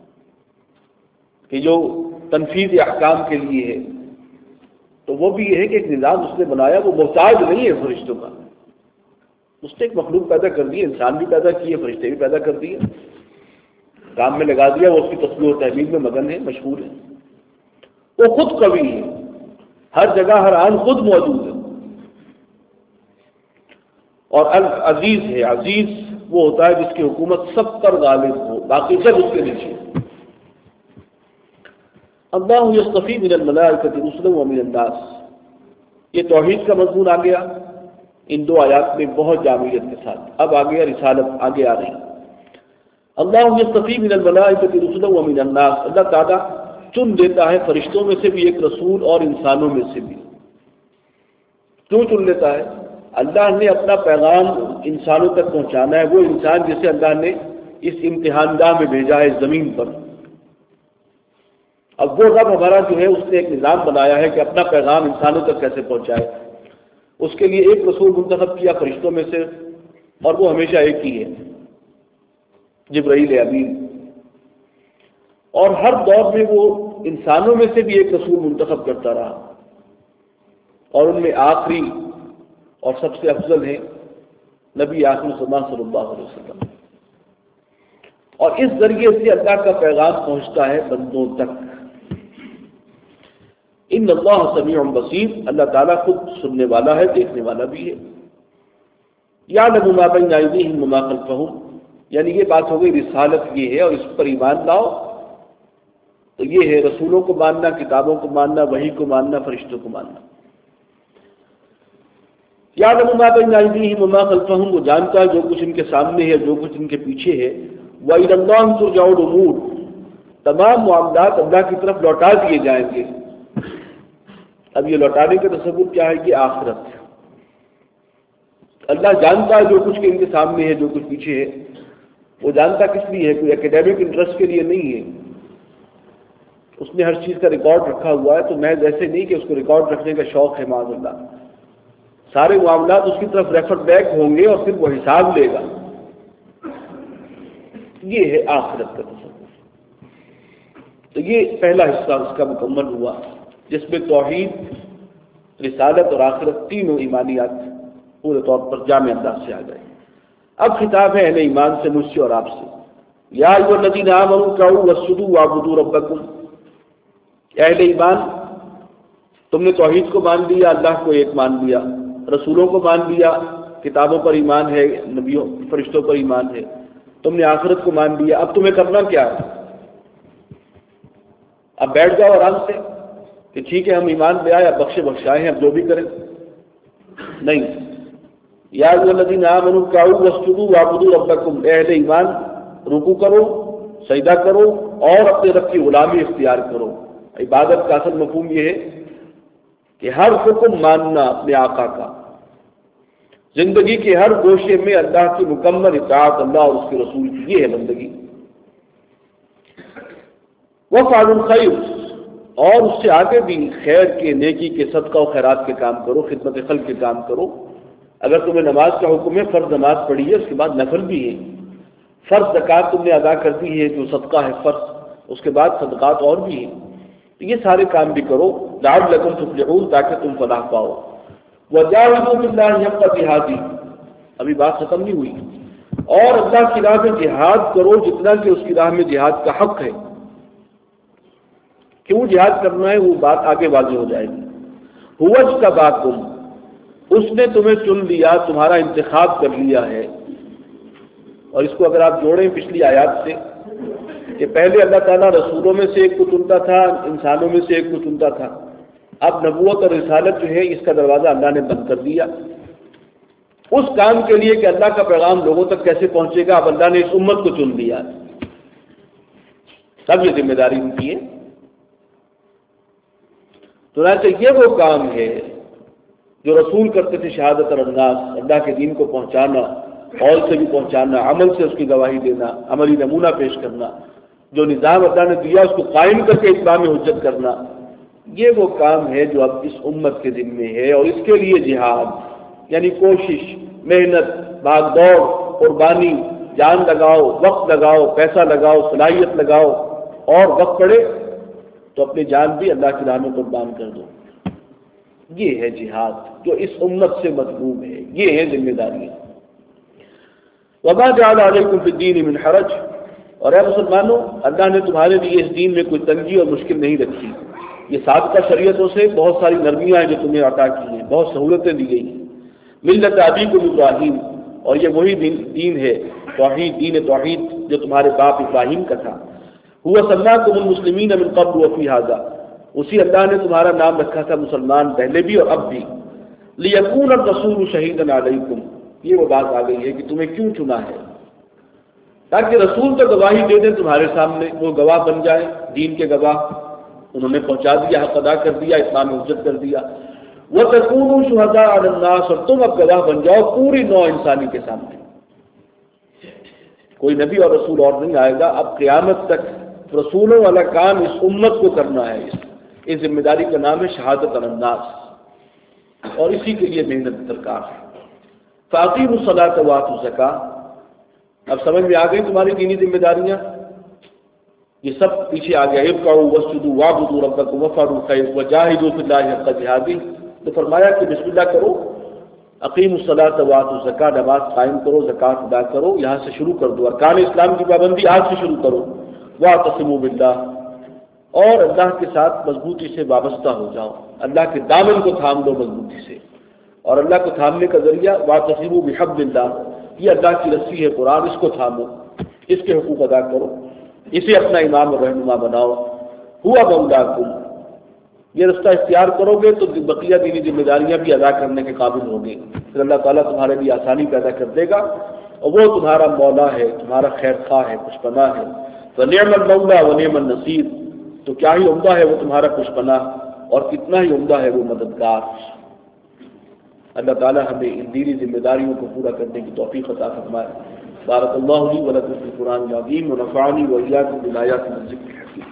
کہ جو تنفیذ احکام کے لیے ہے، تو وہ بھی یہ ہے کہ ایک نظام اس نے بنایا، وہ محتاج نہیں ہے فرشتوں کا. اس نے ایک مخلوق پیدا کر دی، انسان بھی پیدا کیے، فرشتے بھی پیدا کر دیے، کام میں لگا دیا، وہ اس کی تصویر و تحمیل میں مگن ہے، مشہور ہے. وہ خود قوی ہے، ہر جگہ ہر آن خود موجود ہے. اور العزیز ہے. عزیز وہ ہوتا ہے جس کی حکومت سب پر غالب ہو، باقی سب اس کے نیچے. اللہ یصطفی من الملائکۃ رسلا ومن الناس. یہ توحید کا مضمون آ گیا ان دو آیات میں بہت جامعیت کے ساتھ. اب آ گیا رسالت، آگے آ رہی. اللہ یصطفی من الملائکۃ رسلا ومن الناس. اللہ تعالیٰ چن دیتا ہے فرشتوں میں سے بھی ایک رسول اور انسانوں میں سے بھی. کیوں چن لیتا ہے؟ اللہ نے اپنا پیغام انسانوں تک پہنچانا ہے. وہ انسان جسے اللہ نے اس امتحان گاہ میں بھیجا ہے زمین پر. اب وہ رب ہمارا جو ہے اس نے ایک نظام بنایا ہے کہ اپنا پیغام انسانوں تک کیسے پہنچائے. اس کے لیے ایک رسول منتخب کیا فرشتوں میں سے، اور وہ ہمیشہ ایک ہی ہے، جبرائیل امین. اور ہر دور میں وہ انسانوں میں سے بھی ایک رسول منتخب کرتا رہا، اور ان میں آخری اور سب سے افضل ہیں نبی آخر الزمان صلی اللہ علیہ وسلم. اور اس ذریعے سے اللہ کا پیغام پہنچتا ہے بندوں تک. ان اللہ سمیع بصیر. اللہ تعالیٰ خود سننے والا ہے، دیکھنے والا بھی ہے. یعلم ما بین ایدیہم وما خلفہم. یعنی یہ بات ہو گئی رسالت یہ ہے، اور اس پر ایمان لاؤ تو یہ ہے رسولوں کو ماننا، کتابوں کو ماننا، وحی کو ماننا، فرشتوں کو ماننا. یعلم ما بین ایدیہم وما خلفہم. وہ جانتا ہے جو کچھ ان کے سامنے ہے، جو کچھ ان کے پیچھے ہے. وإلی اللہ ترجع الامور. تمام معاملات اللہ کی طرف لوٹا دیے جائیں گے. اب یہ لوٹانے کا تصور کیا ہے؟ کہ آخرت. اللہ جانتا ہے جو کچھ ان کے سامنے ہے، جو کچھ پیچھے ہے. وہ جانتا کس لیے ہے؟ کوئی اکیڈیمک انٹرسٹ کے لیے نہیں ہے. اس نے ہر چیز کا ریکارڈ رکھا ہوا ہے. تو میں ایسے نہیں کہ اس کو ریکارڈ رکھنے کا شوق ہے معاذ اللہ. سارے معاملات اس کی طرف ریفر بیک ہوں گے اور پھر وہ حساب لے گا. یہ ہے آخرت کا تصور. تو یہ پہلا حصہ اس کا مکمل ہوا جس میں توحید، رسالت اور آخرت تینوں ایمانیات پورے طور پر جامع انداز سے آ گئے. اب خطاب ہے اہل ایمان سے، مجھ سے اور آپ سے. یا ایھا الذین آمنوا ارکعوا واسجدوا واعبدوا ربکم. اہل ایمان، تم نے توحید کو مان لیا، اللہ کو ایک مان لیا، رسولوں کو مان لیا، کتابوں پر ایمان ہے، نبیوں فرشتوں پر ایمان ہے، تم نے آخرت کو مان لیا. اب تمہیں کرنا کیا ہے؟ اب بیٹھ جاؤ آرام سے کہ ٹھیک ہے ہم ایمان لے آئے، اب بخشے بخشائے ہیں، اب جو بھی کریں. نہیں. یا ایھا الذین آمنوا ارکعوا واسجدوا واعبدوا ربکم. اہل ایمان، رکوع کرو، سجدہ کرو اور اپنے رب کی غلامی اختیار کرو. عبادت کا اصل مفہوم یہ ہے کہ ہر حکم ماننا اپنے آقا کا، زندگی کے ہر گوشے میں اللہ کی مکمل اطاعت، اللہ اور اس کے رسول کی. یہ ہے بندگی. وفعلوا الخیر، اور اس سے آگے بھی خیر کے، نیکی کے، صدقہ و خیرات کے کام کرو، خدمت خلق کے کام کرو. اگر تمہیں نماز کا حکم ہے، فرض نماز پڑھی ہے، اس کے بعد نفل بھی ہے. فرض زکوٰۃ تم نے ادا کر دی ہے جو صدقہ ہے فرض، اس کے بعد صدقات اور بھی ہیں. یہ سارے کام بھی کرو لعلکم تفلحون، تاکہ تم فلاح پاؤ. وجاہدوا فی اللہ حق جہادہ، ابھی بات ختم نہیں ہوئی. اور اللہ کی راہ میں جہاد کرو جتنا کہ اس کی راہ میں جہاد کا حق ہے. کیوں جہاد کرنا ہے وہ بات آگے واضح ہو جائے گی. هو اجتباکم، اس نے تمہیں چن لیا، تمہارا انتخاب کر لیا ہے. اور اس کو اگر آپ جوڑیں پچھلی آیات سے کہ پہلے اللہ تعالیٰ رسولوں میں سے ایک کو چنتا تھا، انسانوں میں سے ایک کو چنتا تھا. اب نبوت اور رسالت جو ہے اس کا دروازہ اللہ نے بند کر دیا. اس کام کے لیے کہ اللہ کا پیغام لوگوں تک کیسے پہنچے گا، اب اللہ نے اس امت کو چن لیا. تب یہ ذمہ داری ان کی ہے. تو یہ وہ کام ہے جو رسول کرتے تھے، شہادت اور الناس، اللہ کے دین کو پہنچانا، قول سے بھی پہنچانا، عمل سے اس کی گواہی دینا، عملی نمونہ پیش کرنا. جو نظام اللہ نے دیا اس کو قائم کر کے اقدام حجت کرنا. یہ وہ کام ہے جو اب اس امت کے ذمے ہے. اور اس کے لیے جہاد یعنی کوشش، محنت، بھاگ دوڑ، قربانی، جان لگاؤ، وقت لگاؤ، پیسہ لگاؤ، صلاحیت لگاؤ، اور وقت پڑے تو اپنی جان بھی اللہ کی راہ میں قربان کر دو. یہ ہے جہاد جو اس امت سے مطلوب ہے. یہ ہے ذمہ داریاں. وما جعل علیکم فی الدین من حرج، اور اے مسلمانوں، اللہ نے تمہارے لیے اس دین میں کوئی تنگی اور مشکل نہیں رکھی. یہ سابقہ شریعتوں سے بہت ساری نرمیاں ہیں جو تمہیں عطا کی ہیں، بہت سہولتیں دی گئی ہیں. ملت ابیکم ابراہیم، اور یہ وہی دین, دین ہے توحید، دین توحید جو تمہارے باپ ابراہیم کا تھا. هو سماکم المسلمین من قبل وفی ھذا، اسی اللہ نے تمہارا نام رکھا تھا مسلمان پہلے بھی اور اب بھی. لیکون الرسول شہیدا علیکم، یہ وہ بات آ گئی ہے کہ تمہیں کیوں چنا ہے، تاکہ رسول تو گواہی دے دیں تمہارے سامنے، وہ گواہ بن جائے، دین کے گواہ. انہوں نے پہنچا دیا، حق ادا کر دیا، اتمام حجت کر دیا. وتکونوا شہداء علی الناس، اور تم اب گواہ بن جاؤ پوری نوع انسانی کے سامنے. کوئی نبی اور رسول اور نہیں آئے گا. اب قیامت تک رسولوں والا کام اس امت کو کرنا ہے. اس ذمہ داری کا نام ہے شہادت علی الناس، اور اسی کے لیے محنت درکار ہے. فاقیموا الصلاۃ وآتوا الزکاۃ، اب سمجھ میں آ گئی تمہاری دینی ذمہ داریاں. یہ سب پیچھے آ گیا. ارکعوا واسجدوا واعبدوا ربکم وافعلوا الخیر وجاہدوا فی اللہ حق جہادہ. تو فرمایا کہ بسم اللہ کرو، اقیموا الصلاۃ وآتوا الزکاۃ، نماز قائم کرو، زکوٰۃ ادا کرو. یہاں سے شروع کر دو، ارکان اسلام کی پابندی آج سے شروع کرو. واعتصموا باللہ، اور اللہ کے ساتھ مضبوطی سے وابستہ ہو جاؤ، اللہ کے دامن کو تھام دو مضبوطی سے. اور اللہ کو تھامنے کا ذریعہ واعتصموا بحبل اللہ، یہ اللہ کی رسی ہے قرآن، اس کو تھامو، اس کے حقوق ادا کرو، اسے اپنا امام اور رہنما بناؤ. ہوا مولاکم، یہ رستہ اختیار کرو گے تو بقیہ دینی ذمہ داریاں بھی ادا کرنے کے قابل ہوگے. پھر اللہ تعالیٰ تمہارے لیے آسانی پیدا کر دے گا، اور وہ تمہارا مولا ہے، تمہارا خیر خواہ ہے، خوش پناہ ہے. فنعم المولا ونعم النصیر، تو کیا ہی عمدہ ہے وہ تمہارا خوش پناہ، اور کتنا ہی عمدہ ہے وہ مددگار. اللہ تعالیٰ ہمیں ان دینی ذمہ داریوں کو پورا کرنے کی توفیق عطا فرمائے. بارک اللہ لی و لکم فی القرآن العظیم ونفعنی و ایاکم بالآیات والذکر الحکیم.